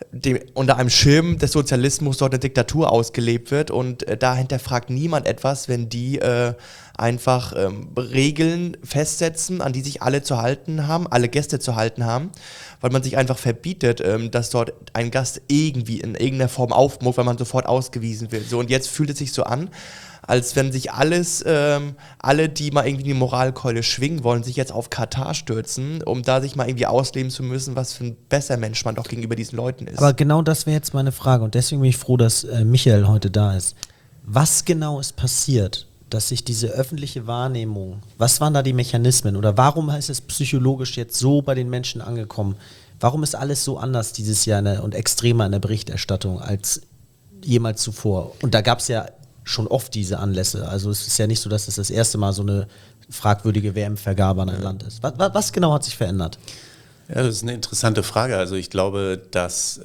Schirm des Sozialismus dort eine Diktatur ausgelebt wird und dahinter fragt niemand etwas, wenn die einfach Regeln festsetzen, an die sich alle zu halten haben, alle Gäste zu halten haben, weil man sich einfach verbietet, dass dort ein Gast irgendwie in irgendeiner Form aufmuckt, weil man sofort ausgewiesen wird. So, und jetzt fühlt es sich so an, als wenn sich alle, die mal irgendwie die Moralkeule schwingen wollen, sich jetzt auf Katar stürzen, um da sich mal irgendwie ausleben zu müssen, was für ein besser Mensch man doch gegenüber diesen Leuten ist. Aber genau das wäre jetzt meine Frage und deswegen bin ich froh, dass Michael heute da ist. Was genau ist passiert, dass sich diese öffentliche Wahrnehmung, was waren da die Mechanismen oder warum ist es psychologisch jetzt so bei den Menschen angekommen? Warum ist alles so anders dieses Jahr und extremer in der Berichterstattung als jemals zuvor? Und da gab es ja schon oft diese Anlässe. Also es ist ja nicht so, dass es das erste Mal so eine fragwürdige WM-Vergabe an ein Land ist. Was genau hat sich verändert? Ja, das ist eine interessante Frage. Also ich glaube, dass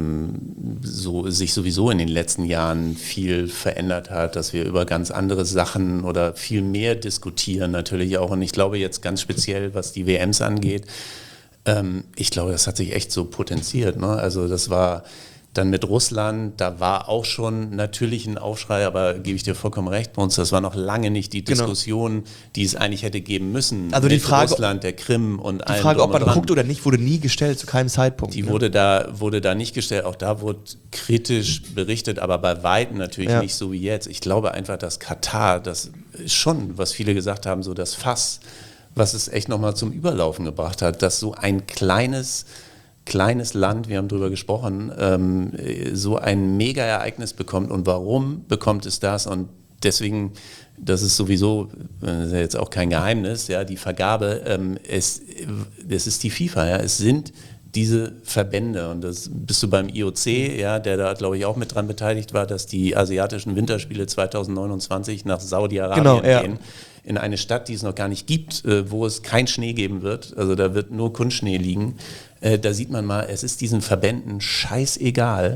sich sowieso in den letzten Jahren viel verändert hat, dass wir über ganz andere Sachen oder viel mehr diskutieren natürlich auch. Und ich glaube jetzt ganz speziell, was die WMs angeht, ich glaube, das hat sich echt so potenziert. Ne? Also das war Dann mit Russland, da war auch schon natürlich ein Aufschrei, aber gebe ich dir vollkommen recht, bei uns, das war noch lange nicht die Diskussion, die es eigentlich hätte geben müssen. Also die mit Frage, Russland, der Krim und allem. Die Frage, ob man drum und dran. guckt oder nicht, wurde nie gestellt, zu keinem Zeitpunkt. Die wurde da nicht gestellt, auch da wurde kritisch berichtet, aber bei Weitem natürlich nicht so wie jetzt. Ich glaube einfach, dass Katar, das ist schon, was viele gesagt haben, so das Fass, was es echt nochmal zum Überlaufen gebracht hat, dass so ein kleines Land, wir haben drüber gesprochen, so ein Mega-Ereignis bekommt. Und warum bekommt es das? Und deswegen, das ist sowieso, das ist ja jetzt auch kein Geheimnis, ja, die Vergabe, es ist die FIFA, ja, es sind diese Verbände, und das bist du beim IOC, ja, der da, glaube ich, auch mit dran beteiligt war, dass die asiatischen Winterspiele 2029 nach Saudi-Arabien gehen. In eine Stadt, die es noch gar nicht gibt, wo es keinen Schnee geben wird, also da wird nur Kunstschnee liegen. Da sieht man mal, es ist diesen Verbänden scheißegal,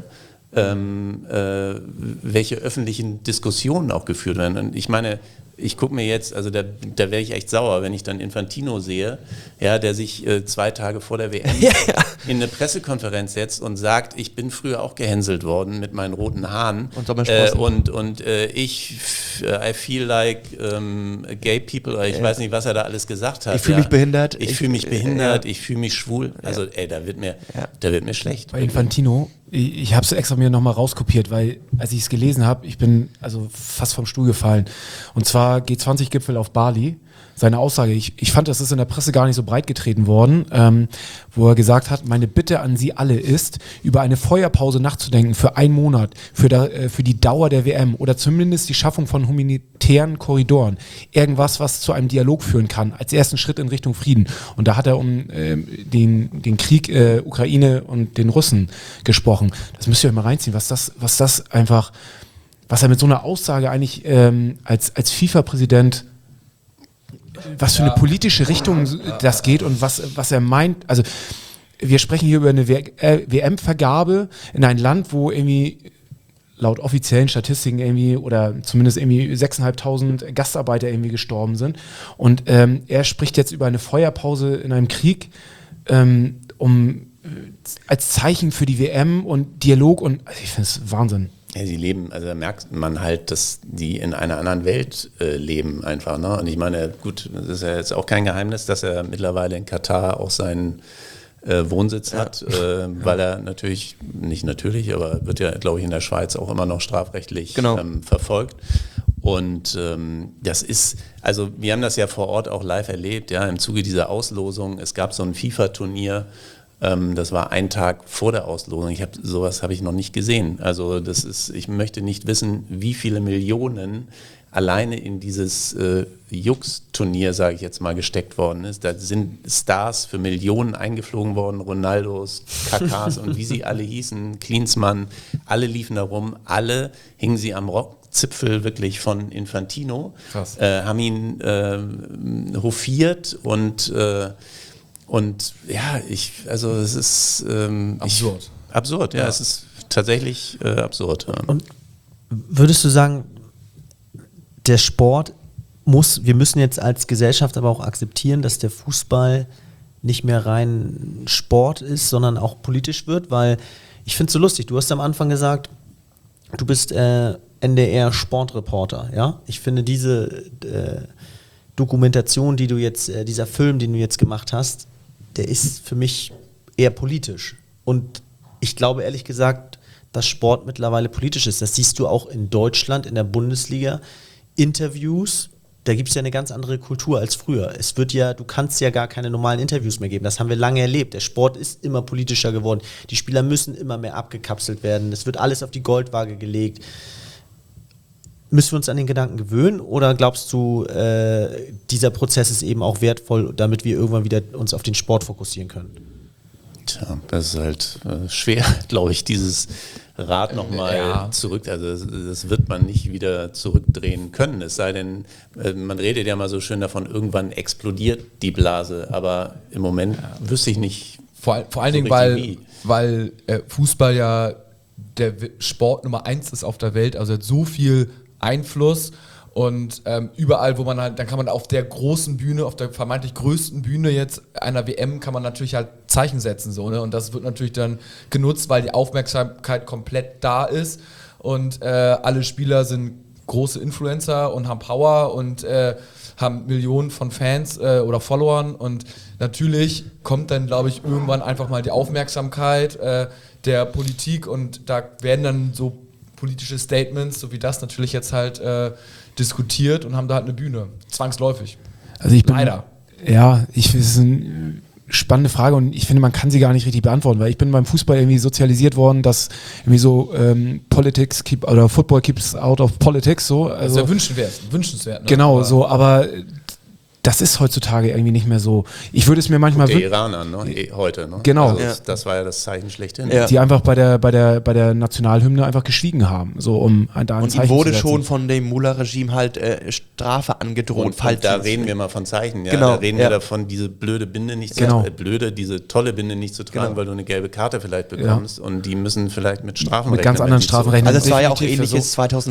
welche öffentlichen Diskussionen auch geführt werden. Und ich meine, ich gucke mir jetzt, also da wäre ich echt sauer, wenn ich dann Infantino sehe, ja, der sich 2 Tage vor der WM in eine Pressekonferenz setzt und sagt, ich bin früher auch gehänselt worden mit meinen roten Haaren und I feel like gay people, oder ich weiß nicht, was er da alles gesagt hat. Ich fühle mich behindert. Ich fühle mich behindert, ich fühle mich schwul. Also da wird mir schlecht. Bei Infantino, ich habe es extra mir nochmal rauskopiert, weil als ich es gelesen habe, ich bin also fast vom Stuhl gefallen. Und zwar G20-Gipfel auf Bali. Seine Aussage, ich fand, das ist in der Presse gar nicht so breit getreten worden, wo er gesagt hat, meine Bitte an Sie alle ist, über eine Feuerpause nachzudenken für 1 Monat, für die Dauer der WM oder zumindest die Schaffung von humanitären Korridoren. Irgendwas, was zu einem Dialog führen kann, als ersten Schritt in Richtung Frieden. Und da hat er um den Krieg Ukraine und den Russen gesprochen. Das müsst ihr euch mal reinziehen, was er mit so einer Aussage eigentlich als FIFA-Präsident, was für eine politische Richtung das geht und was er meint. Also wir sprechen hier über eine WM-Vergabe in ein Land, wo irgendwie laut offiziellen Statistiken irgendwie oder zumindest irgendwie 6.500 Gastarbeiter irgendwie gestorben sind. Und er spricht jetzt über eine Feuerpause in einem Krieg, als Zeichen für die WM und Dialog, und also ich finde es Wahnsinn. Ja, sie leben, also da merkt man halt, dass die in einer anderen Welt leben einfach. Ne? Und ich meine, gut, das ist ja jetzt auch kein Geheimnis, dass er mittlerweile in Katar auch seinen Wohnsitz hat, weil er aber wird ja, glaube ich, in der Schweiz auch immer noch strafrechtlich verfolgt. Und das ist, also wir haben das ja vor Ort auch live erlebt, ja, im Zuge dieser Auslosung. Es gab so ein FIFA-Turnier, das war 1 Tag vor der Auslosung. Sowas habe ich noch nicht gesehen. Also ich möchte nicht wissen, wie viele Millionen alleine in dieses Jux-Turnier, sage ich jetzt mal, gesteckt worden ist. Da sind Stars für Millionen eingeflogen worden, Ronaldos, Kakas und wie sie alle hießen, Klinsmann, alle liefen da rum, alle hingen sie am Rockzipfel wirklich von Infantino, haben ihn hofiert und ja, es ist absurd. Absurd, ja, es ist tatsächlich absurd. Ja. Und würdest du sagen, der Sport wir müssen jetzt als Gesellschaft aber auch akzeptieren, dass der Fußball nicht mehr rein Sport ist, sondern auch politisch wird, weil ich finde es so lustig, du hast am Anfang gesagt, du bist NDR-Sportreporter, ja? Ich finde diese Dokumentation, dieser Film, den du jetzt gemacht hast, der ist für mich eher politisch. Und ich glaube ehrlich gesagt, dass Sport mittlerweile politisch ist. Das siehst du auch in Deutschland, in der Bundesliga. Interviews, da gibt es ja eine ganz andere Kultur als früher. Du kannst ja gar keine normalen Interviews mehr geben. Das haben wir lange erlebt. Der Sport ist immer politischer geworden. Die Spieler müssen immer mehr abgekapselt werden. Es wird alles auf die Goldwaage gelegt. Müssen wir uns an den Gedanken gewöhnen oder glaubst du, dieser Prozess ist eben auch wertvoll, damit wir irgendwann wieder uns auf den Sport fokussieren können? Tja, das ist halt schwer, glaube ich, dieses Rad nochmal zurück, also das wird man nicht wieder zurückdrehen können, es sei denn, man redet ja mal so schön davon, irgendwann explodiert die Blase, aber im Moment wüsste ich nicht. Vor allen Dingen, weil Fußball ja der Sport Nummer 1 ist auf der Welt, also hat so viel Einfluss Und überall, wo man halt, dann kann man auf der großen Bühne, auf der vermeintlich größten Bühne jetzt einer WM, kann man natürlich halt Zeichen setzen, so, ne? Und das wird natürlich dann genutzt, weil die Aufmerksamkeit komplett da ist und alle Spieler sind große Influencer und haben Power und haben Millionen von Fans oder Followern und natürlich kommt dann, glaube ich, irgendwann einfach mal die Aufmerksamkeit der Politik und da werden dann so politische Statements, so wie das natürlich jetzt halt diskutiert und haben da halt eine Bühne. Zwangsläufig. Also ich bin, Leider. Ja, das ist eine spannende Frage und ich finde, man kann sie gar nicht richtig beantworten, weil ich bin beim Fußball irgendwie sozialisiert worden, dass irgendwie so Politics oder Football keeps out of politics, so. Also, Das ist ja wünschenswert. Ne? genau, so, aber das ist heutzutage irgendwie nicht mehr so. Ich würde es mir manchmal Der Iraner, ne? Heute, ne? Genau. Also Ja. das war ja das Zeichen schlechthin. Ja. die einfach bei der Nationalhymne einfach geschwiegen haben, so um da ein Und Zeichen ihm wurde zu setzen. schon von dem Mullah-Regime halt Strafe angedroht. Und da reden wir mal von Zeichen, ja. Genau, Da reden ja. wir davon, diese blöde Binde nicht zu Genau. diese tolle Binde nicht zu tragen, Genau. weil du eine gelbe Karte vielleicht bekommst und die müssen vielleicht mit Strafen Mit ganz anderen wenn die Strafen zurück- rechnen. Also es war ja auch Definitiv für ähnliches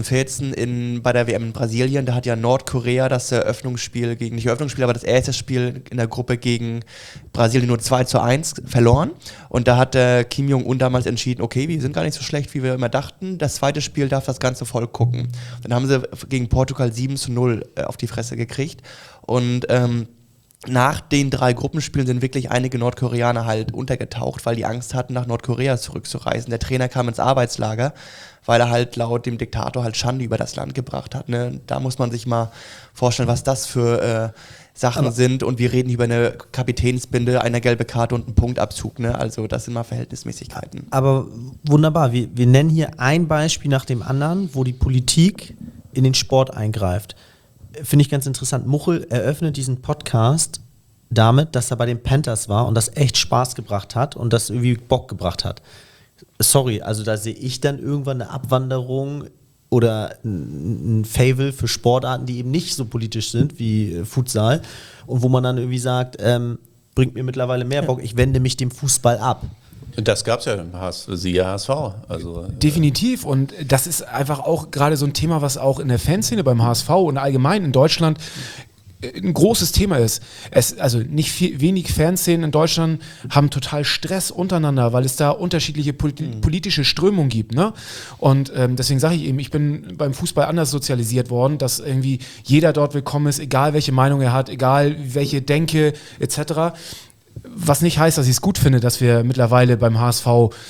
2014 bei der WM in Brasilien. Da hat ja Nordkorea das Eröffnungsspiel nicht Eröffnungsspiel, aber das erste Spiel in der Gruppe gegen Brasilien nur 2:1 verloren. Und da hat Kim Jong-un damals entschieden, okay, wir sind gar nicht so schlecht, wie wir immer dachten. Das zweite Spiel darf das ganze Volk gucken. Dann haben sie gegen Portugal 7:0 auf die Fresse gekriegt. Und nach den 3 Gruppenspielen sind wirklich einige Nordkoreaner halt untergetaucht, weil die Angst hatten, nach Nordkorea zurückzureisen. Der Trainer kam ins Arbeitslager, weil er halt laut dem Diktator halt Schande über das Land gebracht hat. Ne? Da muss man sich mal vorstellen, was das für Sachen sind. Und wir reden über eine Kapitänsbinde, eine gelbe Karte und einen Punktabzug. Ne? Also das sind mal Verhältnismäßigkeiten. Aber wunderbar, wir nennen hier ein Beispiel nach dem anderen, wo die Politik in den Sport eingreift. Finde ich ganz interessant. Muchel eröffnet diesen Podcast damit, dass er bei den Panthers war und das echt Spaß gebracht hat und das irgendwie Bock gebracht hat. Sorry, also da sehe ich dann irgendwann eine Abwanderung oder ein Faible für Sportarten, die eben nicht so politisch sind wie Futsal und wo man dann irgendwie sagt, bringt mir mittlerweile mehr Bock, ich wende mich dem Fußball ab. Das gab es ja im siehe HSV. Also, Definitiv und das ist einfach auch gerade so ein Thema, was auch in der Fanszene beim HSV und allgemein in Deutschland ein großes Thema ist. Also nicht wenig Fanszenen in Deutschland haben total Stress untereinander, weil es da unterschiedliche politische Strömungen gibt. Ne? Und deswegen sage ich eben, ich bin beim Fußball anders sozialisiert worden, dass irgendwie jeder dort willkommen ist, egal welche Meinung er hat, egal welche Denke etc. Was nicht heißt, dass ich es gut finde, dass wir mittlerweile beim HSV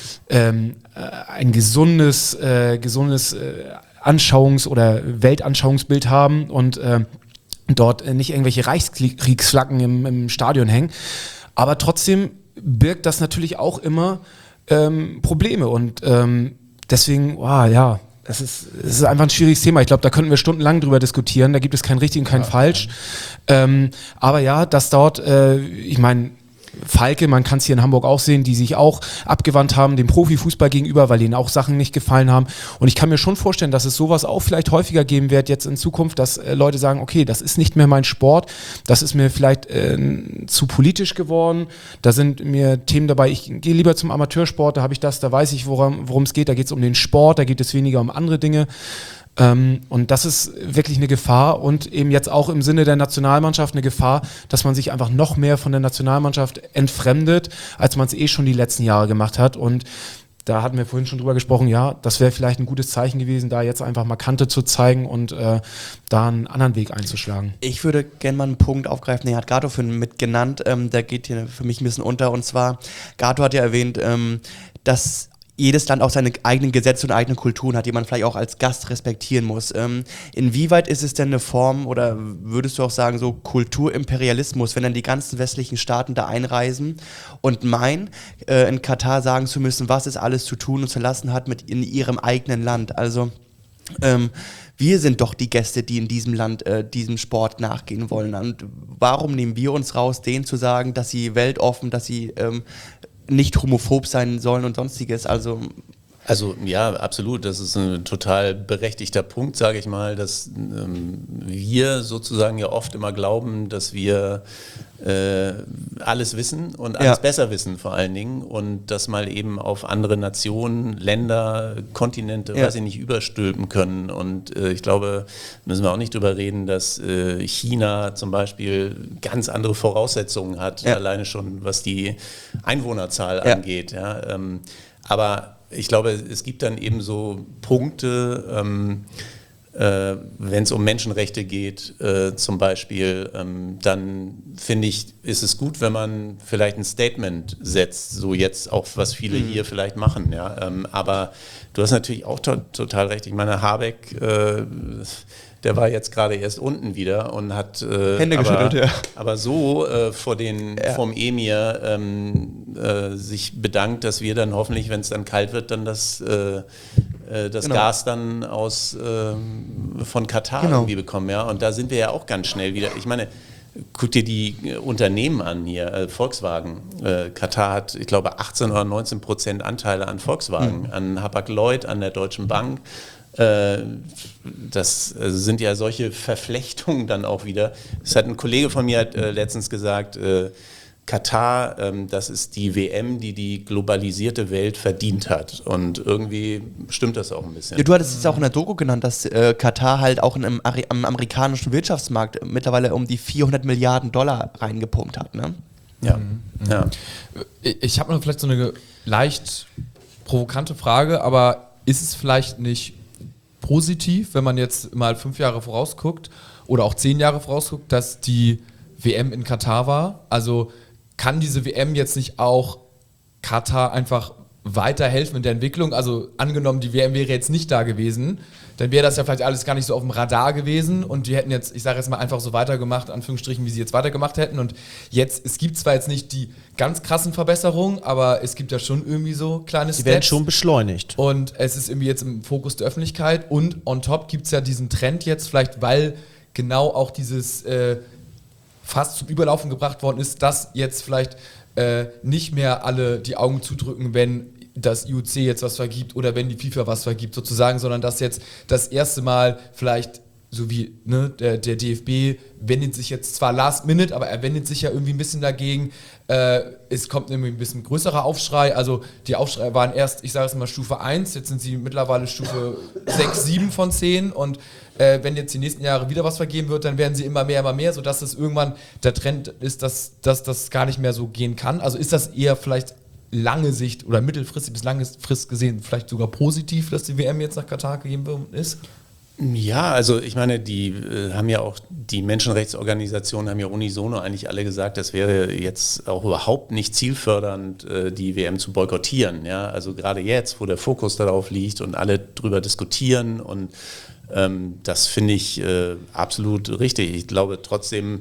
ein gesundes Anschauungs- oder Weltanschauungsbild haben und dort nicht irgendwelche Reichskriegsflaggen im Stadion hängen. Aber trotzdem birgt das natürlich auch immer Probleme und deswegen, es ist einfach ein schwieriges Thema. Ich glaube, da könnten wir stundenlang drüber diskutieren. Da gibt es kein richtig und kein falsch. Aber ja, dass dort, ich meine, Falke, man kann es hier in Hamburg auch sehen, die sich auch abgewandt haben dem Profifußball gegenüber, weil ihnen auch Sachen nicht gefallen haben. Und ich kann mir schon vorstellen, dass es sowas auch vielleicht häufiger geben wird jetzt in Zukunft, dass Leute sagen, okay, das ist nicht mehr mein Sport, das ist mir vielleicht zu politisch geworden, da sind mir Themen dabei, ich gehe lieber zum Amateursport, da habe ich das, da weiß ich, worum es geht, da geht es um den Sport, da geht es weniger um andere Dinge. Und das ist wirklich eine Gefahr und eben jetzt auch im Sinne der Nationalmannschaft eine Gefahr, dass man sich einfach noch mehr von der Nationalmannschaft entfremdet, als man es schon die letzten Jahre gemacht hat. Und da hatten wir vorhin schon drüber gesprochen, ja, das wäre vielleicht ein gutes Zeichen gewesen, da jetzt einfach mal Kante zu zeigen und da einen anderen Weg einzuschlagen. Ich würde gerne mal einen Punkt aufgreifen, den hat Gato mit genannt, der geht hier für mich ein bisschen unter. Und zwar, Gato hat ja erwähnt, dass jedes Land auch seine eigenen Gesetze und eigene Kulturen hat, die man vielleicht auch als Gast respektieren muss. Inwieweit ist es denn eine Form, oder würdest du auch sagen, so Kulturimperialismus, wenn dann die ganzen westlichen Staaten da einreisen und meinen, in Katar sagen zu müssen, was es alles zu tun und zu lassen hat in ihrem eigenen Land? Also wir sind doch die Gäste, die in diesem Land diesem Sport nachgehen wollen. Und warum nehmen wir uns raus, denen zu sagen, dass sie weltoffen, dass sie nicht homophob sein sollen und sonstiges? Also Also ja, absolut. Das ist ein total berechtigter Punkt, sage ich mal, dass wir sozusagen ja oft immer glauben, dass wir alles wissen und alles besser wissen vor allen Dingen und das mal eben auf andere Nationen, Länder, Kontinente, weiß ich nicht, überstülpen können. Und ich glaube, müssen wir auch nicht drüber reden, dass China zum Beispiel ganz andere Voraussetzungen hat, alleine schon was die Einwohnerzahl angeht. Ja. Aber ich glaube, es gibt dann eben so Punkte, wenn es um Menschenrechte geht, zum Beispiel, dann finde ich, ist es gut, wenn man vielleicht ein Statement setzt, so jetzt auch, was viele hier vielleicht machen. Ja? Aber du hast natürlich auch total recht. Ich meine, Habeck, der war jetzt gerade erst unten wieder und hat Hände geschüttelt, aber so vom Emir sich bedankt, dass wir dann hoffentlich, wenn es dann kalt wird, dann das Gas dann von Katar irgendwie bekommen. Ja? Und da sind wir ja auch ganz schnell wieder. Ich meine, guck dir die Unternehmen an hier, Volkswagen. Katar hat, ich glaube, 18 oder 19% Anteile an Volkswagen, an Hapag-Lloyd, an der Deutschen Bank. Das sind ja solche Verflechtungen dann auch wieder. Das hat ein Kollege von mir letztens gesagt, Katar, das ist die WM, die die globalisierte Welt verdient hat. Und irgendwie stimmt das auch ein bisschen. Ja, du hattest es auch in der Doku genannt, dass Katar halt auch am amerikanischen Wirtschaftsmarkt mittlerweile um die 400 Milliarden Dollar reingepumpt hat. Ne? Ja. Ja. Ich habe noch vielleicht so eine leicht provokante Frage, aber ist es vielleicht nicht positiv, wenn man jetzt mal 5 Jahre vorausguckt oder auch 10 Jahre vorausguckt, dass die WM in Katar war? Also kann diese WM jetzt nicht auch Katar einfach weiterhelfen in der Entwicklung? Also angenommen, die WM wäre jetzt nicht da gewesen, dann wäre das ja vielleicht alles gar nicht so auf dem Radar gewesen und die hätten jetzt, ich sage jetzt mal, einfach so weitergemacht, Anführungsstrichen, wie sie jetzt weitergemacht hätten. Und jetzt, es gibt zwar jetzt nicht die ganz krassen Verbesserungen, aber es gibt ja schon irgendwie so kleine Steps. Die werden schon beschleunigt. Und es ist irgendwie jetzt im Fokus der Öffentlichkeit und on top gibt es ja diesen Trend jetzt, vielleicht weil genau auch dieses fast zum Überlaufen gebracht worden ist, dass jetzt vielleicht nicht mehr alle die Augen zudrücken, wenn das IOC jetzt was vergibt oder wenn die FIFA was vergibt sozusagen, sondern dass jetzt das erste Mal vielleicht, so wie der DFB wendet sich jetzt zwar last minute, aber er wendet sich ja irgendwie ein bisschen dagegen. Es kommt nämlich ein bisschen größerer Aufschrei, also die Aufschrei waren erst, ich sage es mal, Stufe 1, jetzt sind sie mittlerweile Stufe 6, 7 von 10 und wenn jetzt die nächsten Jahre wieder was vergeben wird, dann werden sie immer mehr, sodass es irgendwann der Trend ist, dass das gar nicht mehr so gehen kann. Also ist das eher vielleicht lange Sicht oder mittelfristig bis lange Frist gesehen vielleicht sogar positiv, dass die WM jetzt nach Katar gegeben ist? Ja, also ich meine, die haben ja auch, die Menschenrechtsorganisationen haben ja unisono eigentlich alle gesagt, das wäre jetzt auch überhaupt nicht zielfördernd, die WM zu boykottieren. Ja? Also gerade jetzt, wo der Fokus darauf liegt und alle drüber diskutieren und das finde ich absolut richtig. Ich glaube trotzdem,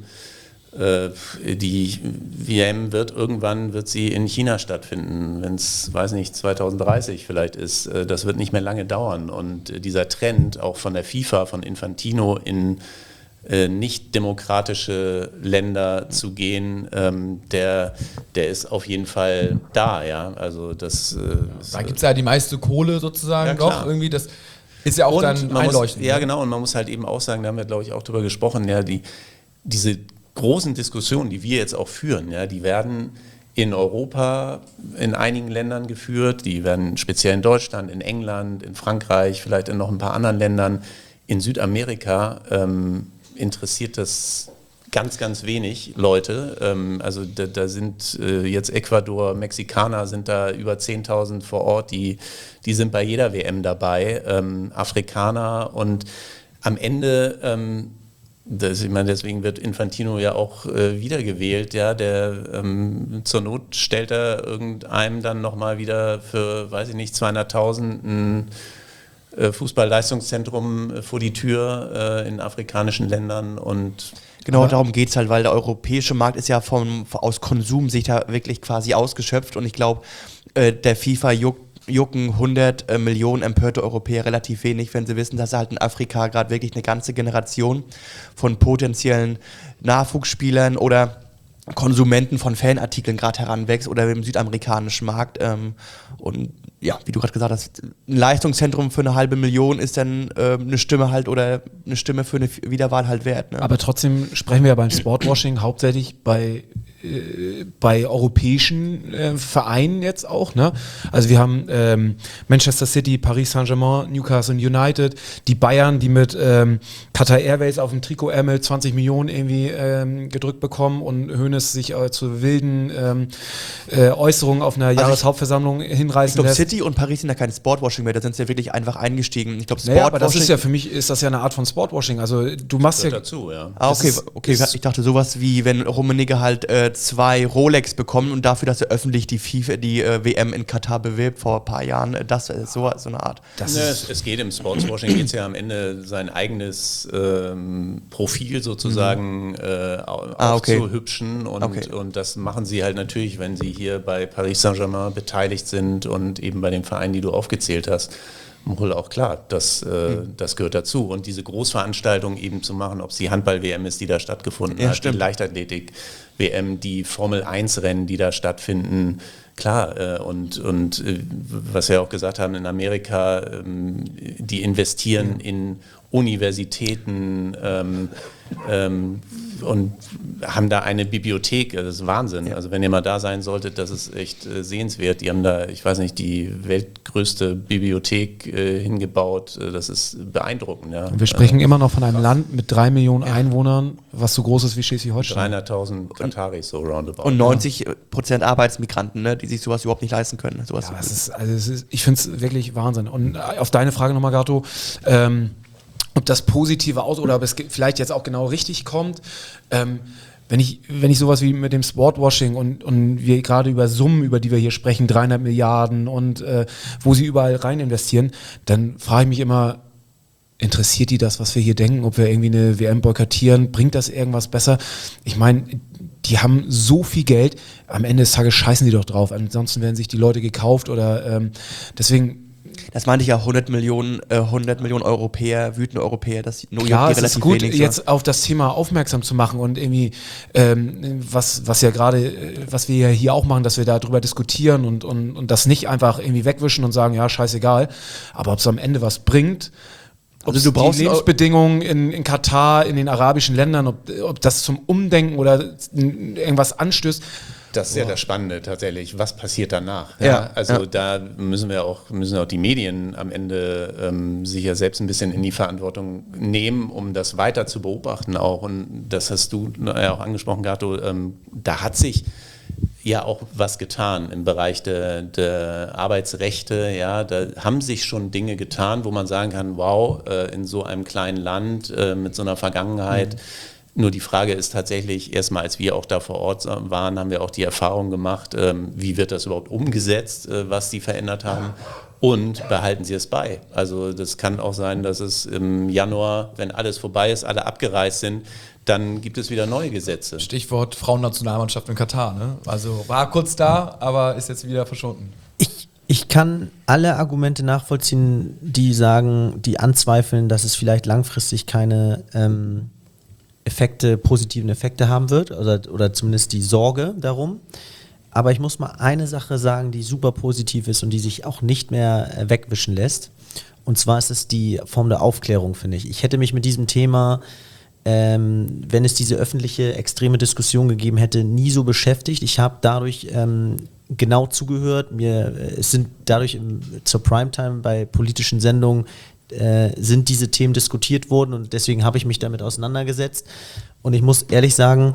die WM wird sie in China stattfinden, wenn es, weiß nicht, 2030 vielleicht ist. Das wird nicht mehr lange dauern. Und dieser Trend auch von der FIFA, von Infantino in nicht demokratische Länder zu gehen, der ist auf jeden Fall da. Ja? Also das, da gibt es ja die meiste Kohle sozusagen noch irgendwie. Das ist ja auch dann einleuchtend. Ja, genau. Und man muss halt eben auch sagen, da haben wir, glaube ich, auch drüber gesprochen, ja, diese großen Diskussionen, die wir jetzt auch führen, ja, die werden in Europa in einigen Ländern geführt, die werden speziell in Deutschland, in England, in Frankreich, vielleicht in noch ein paar anderen Ländern. In Südamerika interessiert das ganz, ganz wenig Leute. Also da sind jetzt Ecuador, Mexikaner sind da über 10.000 vor Ort, die sind bei jeder WM dabei, Afrikaner und am Ende ich meine, deswegen wird Infantino ja auch wiedergewählt, ja, der zur Not stellt er irgendeinem dann nochmal wieder für, weiß ich nicht, 200.000 ein Fußballleistungszentrum vor die Tür in afrikanischen Ländern und genau, darum geht es halt, weil der europäische Markt ist ja aus Konsumsicht da wirklich quasi ausgeschöpft und ich glaube, der FIFA jucken 100 Millionen empörte Europäer relativ wenig, wenn sie wissen, dass halt in Afrika gerade wirklich eine ganze Generation von potenziellen Nachwuchsspielern oder Konsumenten von Fanartikeln gerade heranwächst oder im südamerikanischen Markt. Und ja, wie du gerade gesagt hast, ein Leistungszentrum für 500.000 ist dann eine Stimme halt oder eine Stimme für eine Wiederwahl halt wert. Ne? Aber trotzdem sprechen wir ja beim Sportwashing hauptsächlich bei europäischen Vereinen jetzt auch. Ne? Also wir haben Manchester City, Paris Saint-Germain, Newcastle United, die Bayern, die mit Qatar Airways auf dem Trikotärmel 20 Millionen irgendwie gedrückt bekommen und Hoeneß sich zu wilden Äußerungen auf einer Jahreshauptversammlung hinreißen Ich glaube, lässt. City und Paris sind ja kein Sportwashing mehr, da sind sie ja wirklich einfach eingestiegen. Ich glaube, Naja, aber das ist ja für mich ist das ja eine Art von Sportwashing. Also du machst ja dazu, ja. Ah, okay, Das ist- okay. Ich dachte sowas wie, wenn Rummenigge halt 2 Rolex bekommen und dafür, dass er öffentlich die WM in Katar bewirbt vor ein paar Jahren, das ist so eine Art. Es geht im Sportswashing geht es ja am Ende sein eigenes Profil sozusagen okay. aufzuhübschen und das machen sie halt natürlich, wenn sie hier bei Paris Saint-Germain beteiligt sind und eben bei den Vereinen, die du aufgezählt hast. Wohl auch klar, das gehört dazu. Und diese Großveranstaltung eben zu machen, ob es die Handball-WM ist, die da stattgefunden hat, stimmt. die Leichtathletik-WM, die Formel-1-Rennen, die da stattfinden, klar. Und was wir auch gesagt haben, in Amerika, die investieren in Universitäten und haben da eine Bibliothek, das ist Wahnsinn. Also wenn ihr mal da sein solltet, das ist echt sehenswert. Die haben da, ich weiß nicht, die weltgrößte Bibliothek hingebaut. Das ist beeindruckend. Ja. Wir sprechen immer noch von einem Land mit 3 Millionen Einwohnern, was so groß ist wie Schleswig-Holstein. 300.000 Kataris so roundabout. Und 90% Arbeitsmigranten, ne, die sich sowas überhaupt nicht leisten können. Sowas Ja, ich finde es wirklich Wahnsinn. Und auf deine Frage nochmal, Gato, ob das Positive aus oder ob es vielleicht jetzt auch genau richtig kommt. Wenn ich sowas wie mit dem Sportwashing und wir gerade über Summen, über die wir hier sprechen, 300 Milliarden und wo sie überall rein investieren, dann frage ich mich immer, interessiert die das, was wir hier denken, ob wir irgendwie eine WM boykottieren, bringt das irgendwas besser? Ich meine, die haben so viel Geld, am Ende des Tages scheißen die doch drauf, ansonsten werden sich die Leute gekauft oder deswegen. Das meinte ich ja, 100 Millionen Europäer, wütende Europäer, das nur Klar, es relativ ist gut, wenig. jetzt auf das Thema aufmerksam zu machen und irgendwie, was ja gerade, was wir ja hier auch machen, dass wir darüber diskutieren und das nicht einfach irgendwie wegwischen und sagen, ja, scheißegal, aber ob es am Ende was bringt, ob Also du brauchst die Lebensbedingungen in Katar, in den arabischen Ländern, ob das zum Umdenken oder irgendwas anstößt. Das ist ja das Spannende tatsächlich. Was passiert danach? Ja, Also da müssen auch die Medien am Ende sich ja selbst ein bisschen in die Verantwortung nehmen, um das weiter zu beobachten auch. Und das hast du ja auch angesprochen, Gato. Da hat sich ja auch was getan im Bereich der Arbeitsrechte. Ja, da haben sich schon Dinge getan, wo man sagen kann, wow, in so einem kleinen Land mit so einer Vergangenheit. Nur die Frage ist tatsächlich, erstmal als wir auch da vor Ort waren, haben wir auch die Erfahrung gemacht, wie wird das überhaupt umgesetzt, was sie verändert haben und behalten sie es bei. Also das kann auch sein, dass es im Januar, wenn alles vorbei ist, alle abgereist sind, dann gibt es wieder neue Gesetze. Stichwort Frauennationalmannschaft in Katar, ne? Also war kurz da, aber ist jetzt wieder verschwunden. Ich kann alle Argumente nachvollziehen, die anzweifeln, dass es vielleicht langfristig keine positiven Effekte haben wird oder zumindest die Sorge darum. Aber ich muss mal eine Sache sagen, die super positiv ist und die sich auch nicht mehr wegwischen lässt. Und zwar ist es die Form der Aufklärung, finde ich. Ich hätte mich mit diesem Thema, wenn es diese öffentliche extreme Diskussion gegeben hätte, nie so beschäftigt. Ich habe dadurch genau zugehört. Es sind dadurch zur Primetime bei politischen Sendungen sind diese Themen diskutiert worden und deswegen habe ich mich damit auseinandergesetzt. Und ich muss ehrlich sagen,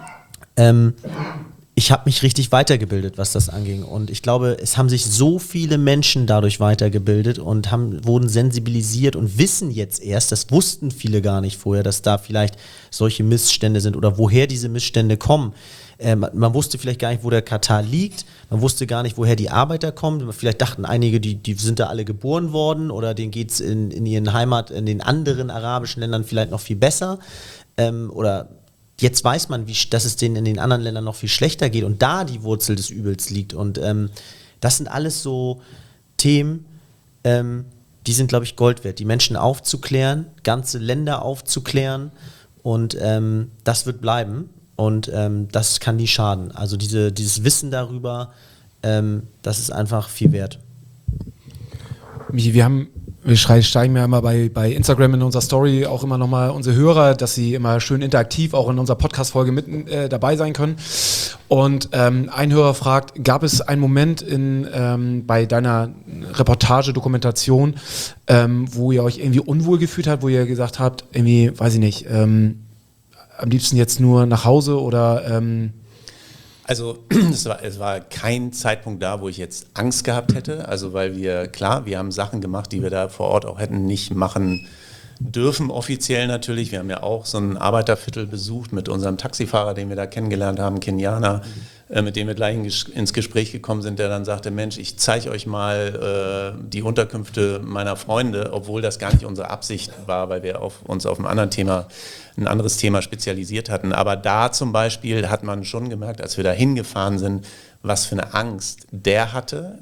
ich habe mich richtig weitergebildet, was das anging. Und ich glaube, es haben sich so viele Menschen dadurch weitergebildet und wurden sensibilisiert und wissen jetzt erst, das wussten viele gar nicht vorher, dass da vielleicht solche Missstände sind oder woher diese Missstände kommen. Man wusste vielleicht gar nicht, wo der Katar liegt. Man wusste gar nicht, woher die Arbeiter kommen. Vielleicht dachten einige, die sind da alle geboren worden oder denen geht es in ihren Heimat, in den anderen arabischen Ländern vielleicht noch viel besser. Oder jetzt weiß man, dass es denen in den anderen Ländern noch viel schlechter geht und da die Wurzel des Übels liegt. Und das sind alles so Themen, die sind, glaube ich, Gold wert. Die Menschen aufzuklären, ganze Länder aufzuklären und das wird bleiben. und das kann nie schaden. Also dieses Wissen darüber, das ist einfach viel wert. Michi, wir steigen ja immer bei Instagram in unserer Story auch immer nochmal unsere Hörer, dass sie immer schön interaktiv auch in unserer Podcast-Folge mit dabei sein können. Und ein Hörer fragt, gab es einen Moment bei deiner Reportage, Dokumentation, wo ihr euch irgendwie unwohl gefühlt habt, wo ihr gesagt habt, irgendwie, weiß ich nicht, am liebsten jetzt nur nach Hause oder... Also es war kein Zeitpunkt da, wo ich jetzt Angst gehabt hätte. Also weil wir haben Sachen gemacht, die wir da vor Ort auch hätten nicht machen dürfen, offiziell natürlich. Wir haben ja auch so ein Arbeiterviertel besucht mit unserem Taxifahrer, den wir da kennengelernt haben, Kenianer, mit dem wir gleich ins Gespräch gekommen sind, der dann sagte, Mensch, ich zeige euch mal die Unterkünfte meiner Freunde, obwohl das gar nicht unsere Absicht war, weil wir uns auf ein anderes Thema spezialisiert hatten. Aber da zum Beispiel hat man schon gemerkt, als wir da hingefahren sind, was für eine Angst der hatte.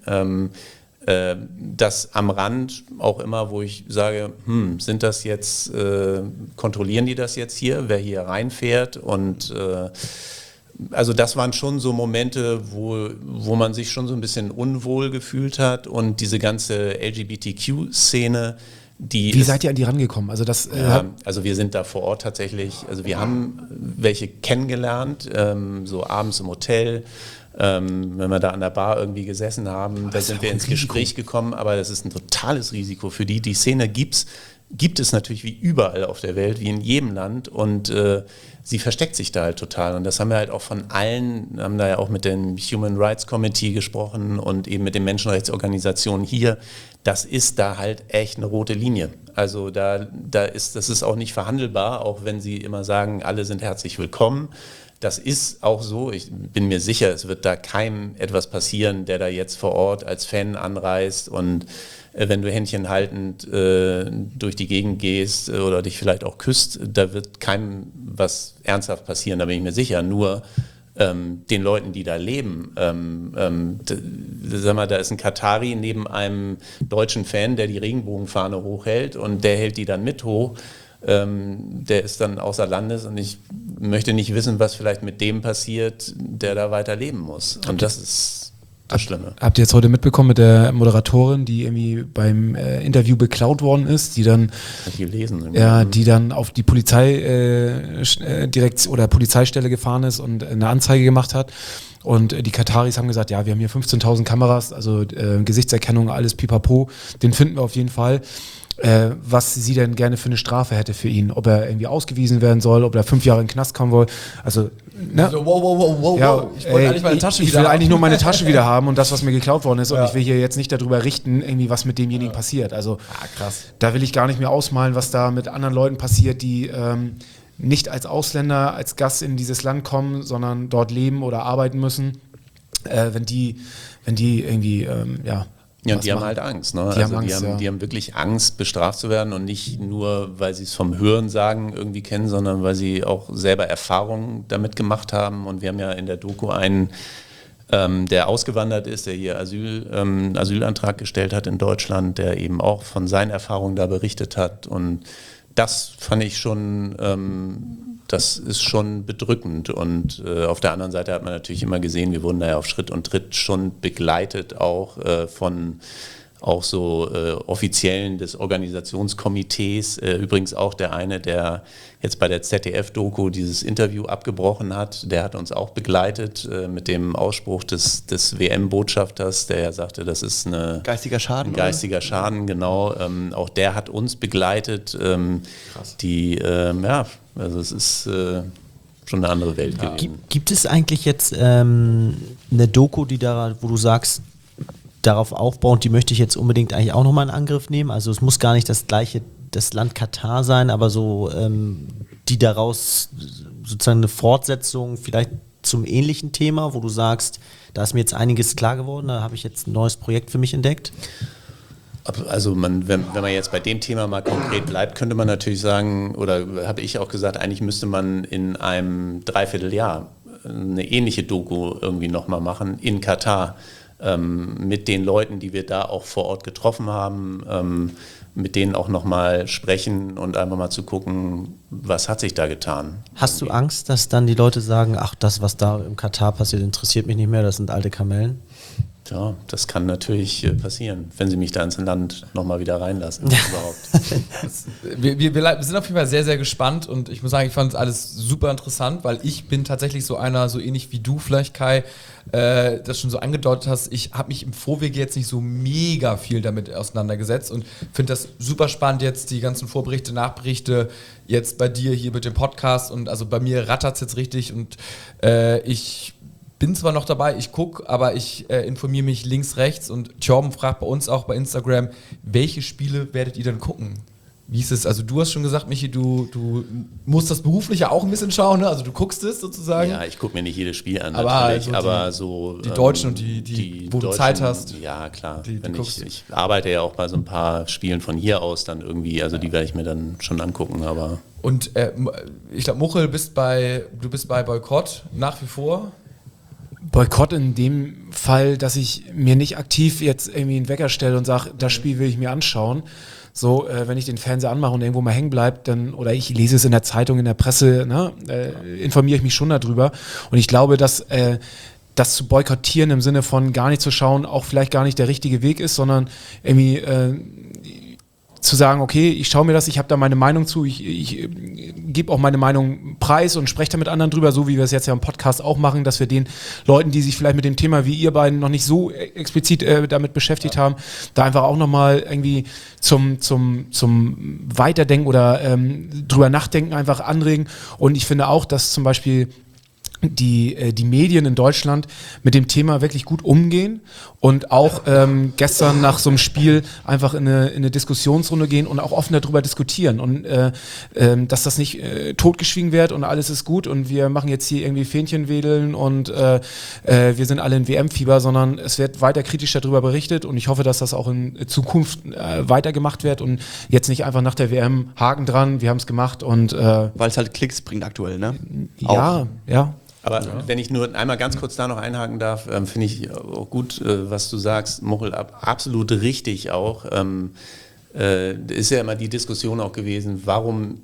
Das am Rand auch immer, wo ich sage, sind das jetzt, kontrollieren die das jetzt hier, wer hier reinfährt? Und also das waren schon so Momente, wo man sich schon so ein bisschen unwohl gefühlt hat und diese ganze LGBTQ-Szene, Wie seid ihr an die rangekommen? Also also wir sind da vor Ort tatsächlich, also wir haben welche kennengelernt, so abends im Hotel, wenn wir da an der Bar irgendwie gesessen haben, da sind wir ins Gespräch gekommen, aber das ist ein totales Risiko für die. Die Szene gibt es natürlich wie überall auf der Welt, wie in jedem Land und sie versteckt sich da halt total und das haben wir halt auch von allen, haben da ja auch mit dem Human Rights Committee gesprochen und eben mit den Menschenrechtsorganisationen hier, das ist da halt echt eine rote Linie. Also das ist auch nicht verhandelbar, auch wenn sie immer sagen, alle sind herzlich willkommen. Das ist auch so, ich bin mir sicher, es wird da keinem etwas passieren, der da jetzt vor Ort als Fan anreist und wenn du Händchen haltend durch die Gegend gehst oder dich vielleicht auch küsst, da wird keinem was ernsthaft passieren, da bin ich mir sicher. Nur den Leuten, die da leben, sag mal, da ist ein Katari neben einem deutschen Fan, der die Regenbogenfahne hochhält und der hält die dann mit hoch. Der ist dann außer Landes und ich möchte nicht wissen, was vielleicht mit dem passiert, der da weiter leben muss. Und das ist das Schlimme. Habt ihr jetzt heute mitbekommen mit der Moderatorin, die irgendwie beim Interview beklaut worden ist, die dann die dann auf die Polizeistelle gefahren ist und eine Anzeige gemacht hat. Und die Kataris haben gesagt, ja, wir haben hier 15.000 Kameras, also Gesichtserkennung, alles pipapo, den finden wir auf jeden Fall. Was sie denn gerne für eine Strafe hätte für ihn, ob er irgendwie ausgewiesen werden soll, ob er 5 Jahre in den Knast kommen will. Also, ne? Also, wow. Ja, Ich wollte eigentlich meine Tasche ich will eigentlich nur meine Tasche wieder haben und das, was mir geklaut worden ist. Und ich will hier jetzt nicht darüber richten, irgendwie was mit demjenigen passiert. Also, krass. Da will ich gar nicht mehr ausmalen, was da mit anderen Leuten passiert, die nicht als Ausländer, als Gast in dieses Land kommen, sondern dort leben oder arbeiten müssen. Wenn die irgendwie, Ja, und die haben halt Angst. Ne? Die haben wirklich Angst, bestraft zu werden und nicht nur, weil sie es vom Hörensagen irgendwie kennen, sondern weil sie auch selber Erfahrungen damit gemacht haben. Und wir haben ja in der Doku einen, der ausgewandert ist, der hier Asylantrag gestellt hat in Deutschland, der eben auch von seinen Erfahrungen da berichtet hat. Und das fand ich schon, das ist schon bedrückend. Und auf der anderen Seite hat man natürlich immer gesehen, wir wurden da ja auf Schritt und Tritt schon begleitet, auch von auch so Offiziellen des Organisationskomitees. Übrigens auch der eine, der jetzt bei der ZDF-Doku dieses Interview abgebrochen hat, der hat uns auch begleitet mit dem Ausspruch des WM-Botschafters, der ja sagte, das ist ein geistiger Schaden, genau. Auch der hat uns begleitet. Also es ist schon eine andere Welt gewesen. Gibt es eigentlich jetzt eine Doku, wo du sagst, darauf aufbauend, die möchte ich jetzt unbedingt eigentlich auch nochmal in Angriff nehmen? Also es muss gar nicht das Land Katar sein, aber so die daraus sozusagen eine Fortsetzung vielleicht zum ähnlichen Thema, wo du sagst, da ist mir jetzt einiges klar geworden, da habe ich jetzt ein neues Projekt für mich entdeckt? Also wenn man jetzt bei dem Thema mal konkret bleibt, könnte man natürlich sagen, oder habe ich auch gesagt, eigentlich müsste man in einem Dreivierteljahr eine ähnliche Doku irgendwie nochmal machen in Katar, mit den Leuten, die wir da auch vor Ort getroffen haben, mit denen auch nochmal sprechen und einfach mal zu gucken, was hat sich da getan. Hast du Angst, dass dann die Leute sagen, ach, das, was da im Katar passiert, interessiert mich nicht mehr, das sind alte Kamellen? Ja, das kann natürlich passieren, wenn sie mich da ins Land nochmal wieder reinlassen. Überhaupt. Wir sind auf jeden Fall sehr, sehr gespannt und ich muss sagen, ich fand es alles super interessant, weil ich bin tatsächlich so einer, so ähnlich wie du vielleicht, Kai, das schon so angedeutet hast, ich habe mich im Vorwege jetzt nicht so mega viel damit auseinandergesetzt und finde das super spannend jetzt, die ganzen Vorberichte, Nachberichte, jetzt bei dir hier mit dem Podcast und also bei mir rattert es jetzt richtig und ich bin zwar noch dabei, ich gucke, aber ich informiere mich links, rechts und Thorben fragt bei uns auch bei Instagram, welche Spiele werdet ihr denn gucken? Wie ist es? Also du hast schon gesagt, Michi, du musst das Berufliche auch ein bisschen schauen, ne? Also du guckst es sozusagen. Ja, ich gucke mir nicht jedes Spiel an, aber natürlich, also aber so... Die Deutschen und die wo du Deutschen, Zeit hast. Ja, klar. Die Ich arbeite ja auch bei so ein paar Spielen von hier aus dann irgendwie, also die werde ich mir dann schon angucken, aber... Und ich glaube, Muchel, du bist bei Boykott nach wie vor. Boykott in dem Fall, dass ich mir nicht aktiv jetzt irgendwie einen Wecker stelle und sage, das Spiel will ich mir anschauen. So, wenn ich den Fernseher anmache und irgendwo mal hängen bleibt, dann, oder ich lese es in der Zeitung, in der Presse, ne, informiere ich mich schon darüber. Und ich glaube, dass das zu boykottieren im Sinne von gar nicht zu schauen, auch vielleicht gar nicht der richtige Weg ist, sondern irgendwie zu sagen, okay, ich schaue mir das, ich habe da meine Meinung zu, ich gebe auch meine Meinung preis und spreche da mit anderen drüber, so wie wir es jetzt ja im Podcast auch machen, dass wir den Leuten, die sich vielleicht mit dem Thema wie ihr beiden noch nicht so explizit damit beschäftigt haben, da einfach auch nochmal irgendwie zum Weiterdenken oder drüber nachdenken einfach anregen. Und ich finde auch, dass zum Beispiel die Medien in Deutschland mit dem Thema wirklich gut umgehen und auch gestern nach so einem Spiel einfach in eine Diskussionsrunde gehen und auch offen darüber diskutieren und dass das nicht totgeschwiegen wird und alles ist gut und wir machen jetzt hier irgendwie Fähnchenwedeln und wir sind alle in WM-Fieber, sondern es wird weiter kritisch darüber berichtet und ich hoffe, dass das auch in Zukunft weitergemacht wird und jetzt nicht einfach nach der WM Haken dran, wir haben es gemacht und weil es halt Klicks bringt aktuell, ne? Ja. Aber wenn ich nur einmal ganz kurz da noch einhaken darf, finde ich auch gut, was du sagst, Muchel, absolut richtig auch. Ist ja immer die Diskussion auch gewesen, warum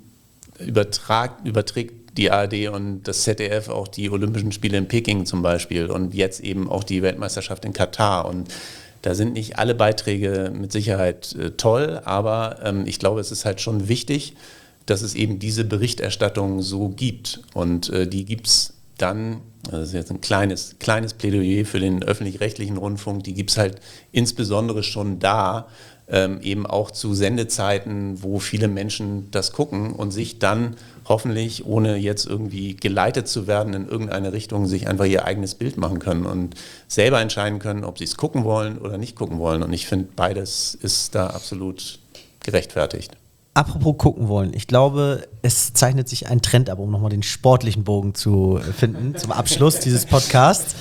überträgt die ARD und das ZDF auch die Olympischen Spiele in Peking zum Beispiel und jetzt eben auch die Weltmeisterschaft in Katar und da sind nicht alle Beiträge mit Sicherheit toll, aber ich glaube, es ist halt schon wichtig, dass es eben diese Berichterstattung so gibt und die gibt es dann, das ist jetzt ein kleines Plädoyer für den öffentlich-rechtlichen Rundfunk, die gibt es halt insbesondere schon da, eben auch zu Sendezeiten, wo viele Menschen das gucken und sich dann hoffentlich, ohne jetzt irgendwie geleitet zu werden in irgendeine Richtung, sich einfach ihr eigenes Bild machen können und selber entscheiden können, ob sie es gucken wollen oder nicht gucken wollen. Und ich finde, beides ist da absolut gerechtfertigt. Apropos gucken wollen, ich glaube, es zeichnet sich ein Trend ab, um nochmal den sportlichen Bogen zu finden, zum Abschluss dieses Podcasts.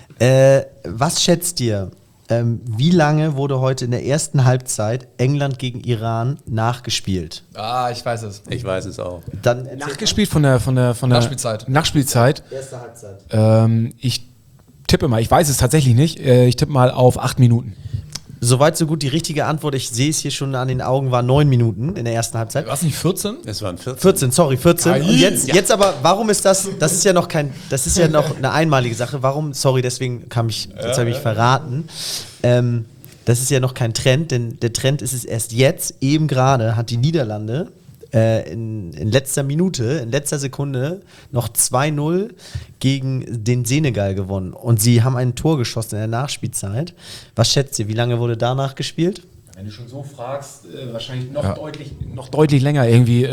Was schätzt ihr, wie lange wurde heute in der ersten Halbzeit England gegen Iran nachgespielt? Ah, ich weiß es. Ich weiß es auch. Dann Nachgespielt von der Nachspielzeit. Erste Halbzeit. Ich tippe mal, ich weiß es tatsächlich nicht, ich tippe mal auf 8 Minuten. Soweit so gut, die richtige Antwort, ich sehe es hier schon an den Augen, war 9 Minuten in der ersten Halbzeit. War es nicht 14? Es waren 14. 14. Und jetzt aber, warum ist das ist ja noch eine einmalige Sache, warum, sorry, deswegen habe ich verraten, das ist ja noch kein Trend, denn der Trend ist es erst jetzt, eben gerade hat die Niederlande in letzter Minute, in letzter Sekunde noch 2-0 gegen den Senegal gewonnen. Und sie haben ein Tor geschossen in der Nachspielzeit. Was schätzt ihr, wie lange wurde danach gespielt? Wenn du schon so fragst, wahrscheinlich noch deutlich länger, irgendwie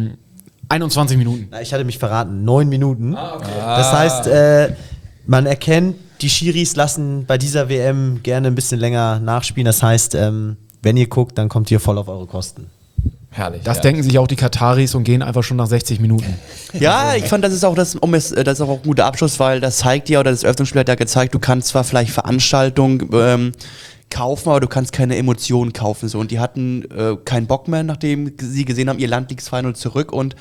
21 Minuten. Na, ich hatte mich verraten, 9 Minuten. Okay. Das heißt, man erkennt, die Schiris lassen bei dieser WM gerne ein bisschen länger nachspielen. Das heißt, wenn ihr guckt, dann kommt ihr voll auf eure Kosten. Herrlich. Das denken sich auch die Kataris und gehen einfach schon nach 60 Minuten. Ja, ich fand, das ist auch ein guter Abschluss, weil das zeigt ja, oder das Eröffnungsspiel hat ja gezeigt, du kannst zwar vielleicht Veranstaltungen kaufen, aber du kannst keine Emotionen kaufen. So. Und die hatten keinen Bock mehr, nachdem sie gesehen haben, ihr Land liegt 2-0 zurück und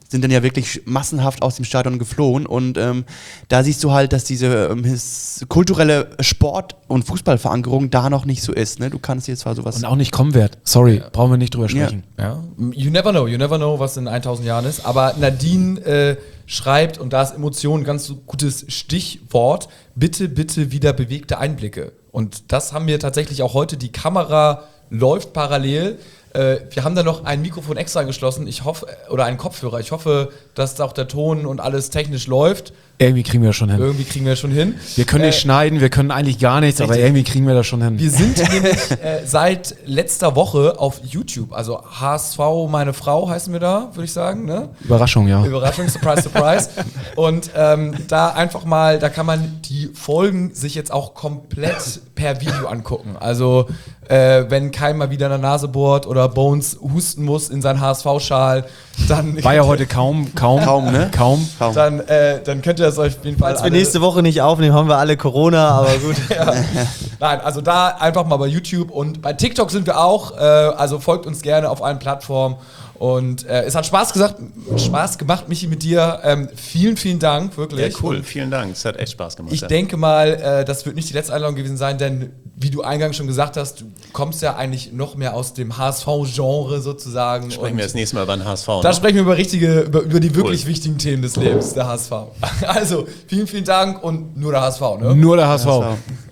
sind dann ja wirklich massenhaft aus dem Stadion geflohen und da siehst du halt, dass diese kulturelle Sport- und Fußballverankerung da noch nicht so ist. Ne? Du kannst jetzt zwar sowas... Und auch nicht kommen wird. Sorry, brauchen wir nicht drüber sprechen. Ja. You never know, was in 1000 Jahren ist. Aber Nadine schreibt, und da ist Emotion ein ganz gutes Stichwort, bitte wieder bewegte Einblicke. Und das haben wir tatsächlich auch heute. Die Kamera läuft parallel. Wir haben da noch ein Mikrofon extra angeschlossen. Ich hoffe, oder einen Kopfhörer. Ich hoffe, dass auch der Ton und alles technisch läuft. Irgendwie kriegen wir das schon hin. Irgendwie kriegen wir das schon hin. Wir können nicht schneiden, wir können eigentlich gar nichts, aber irgendwie kriegen wir das schon hin. Wir sind nämlich seit letzter Woche auf YouTube. Also HSV, meine Frau heißen wir da, würde ich sagen. Ne? Überraschung, ja. Überraschung, surprise, surprise. Und da einfach mal, da kann man die Folgen sich jetzt auch komplett per Video angucken. Also wenn Kai mal wieder in der Nase bohrt oder Bones husten muss in seinen HSV-Schal, dann... War ja heute kaum, ne? Kaum. Dann könnt ihr das euch auf jeden Fall... Falls wir nächste Woche nicht aufnehmen, haben wir alle Corona, aber gut. Ja. Nein, also da einfach mal bei YouTube und bei TikTok sind wir auch. Also folgt uns gerne auf allen Plattformen. Und es hat Spaß gemacht, Michi, mit dir. Vielen Dank, wirklich. Ja, cool, vielen Dank. Es hat echt Spaß gemacht. Ich denke mal, das wird nicht die letzte Einladung gewesen sein, denn wie du eingangs schon gesagt hast, du kommst ja eigentlich noch mehr aus dem HSV-Genre sozusagen. Sprechen wir das nächste Mal über den HSV. Da ne? sprechen wir über die wirklich wichtigen Themen des Lebens, der HSV. Also, vielen Dank und nur der HSV. Ne? Nur der HSV.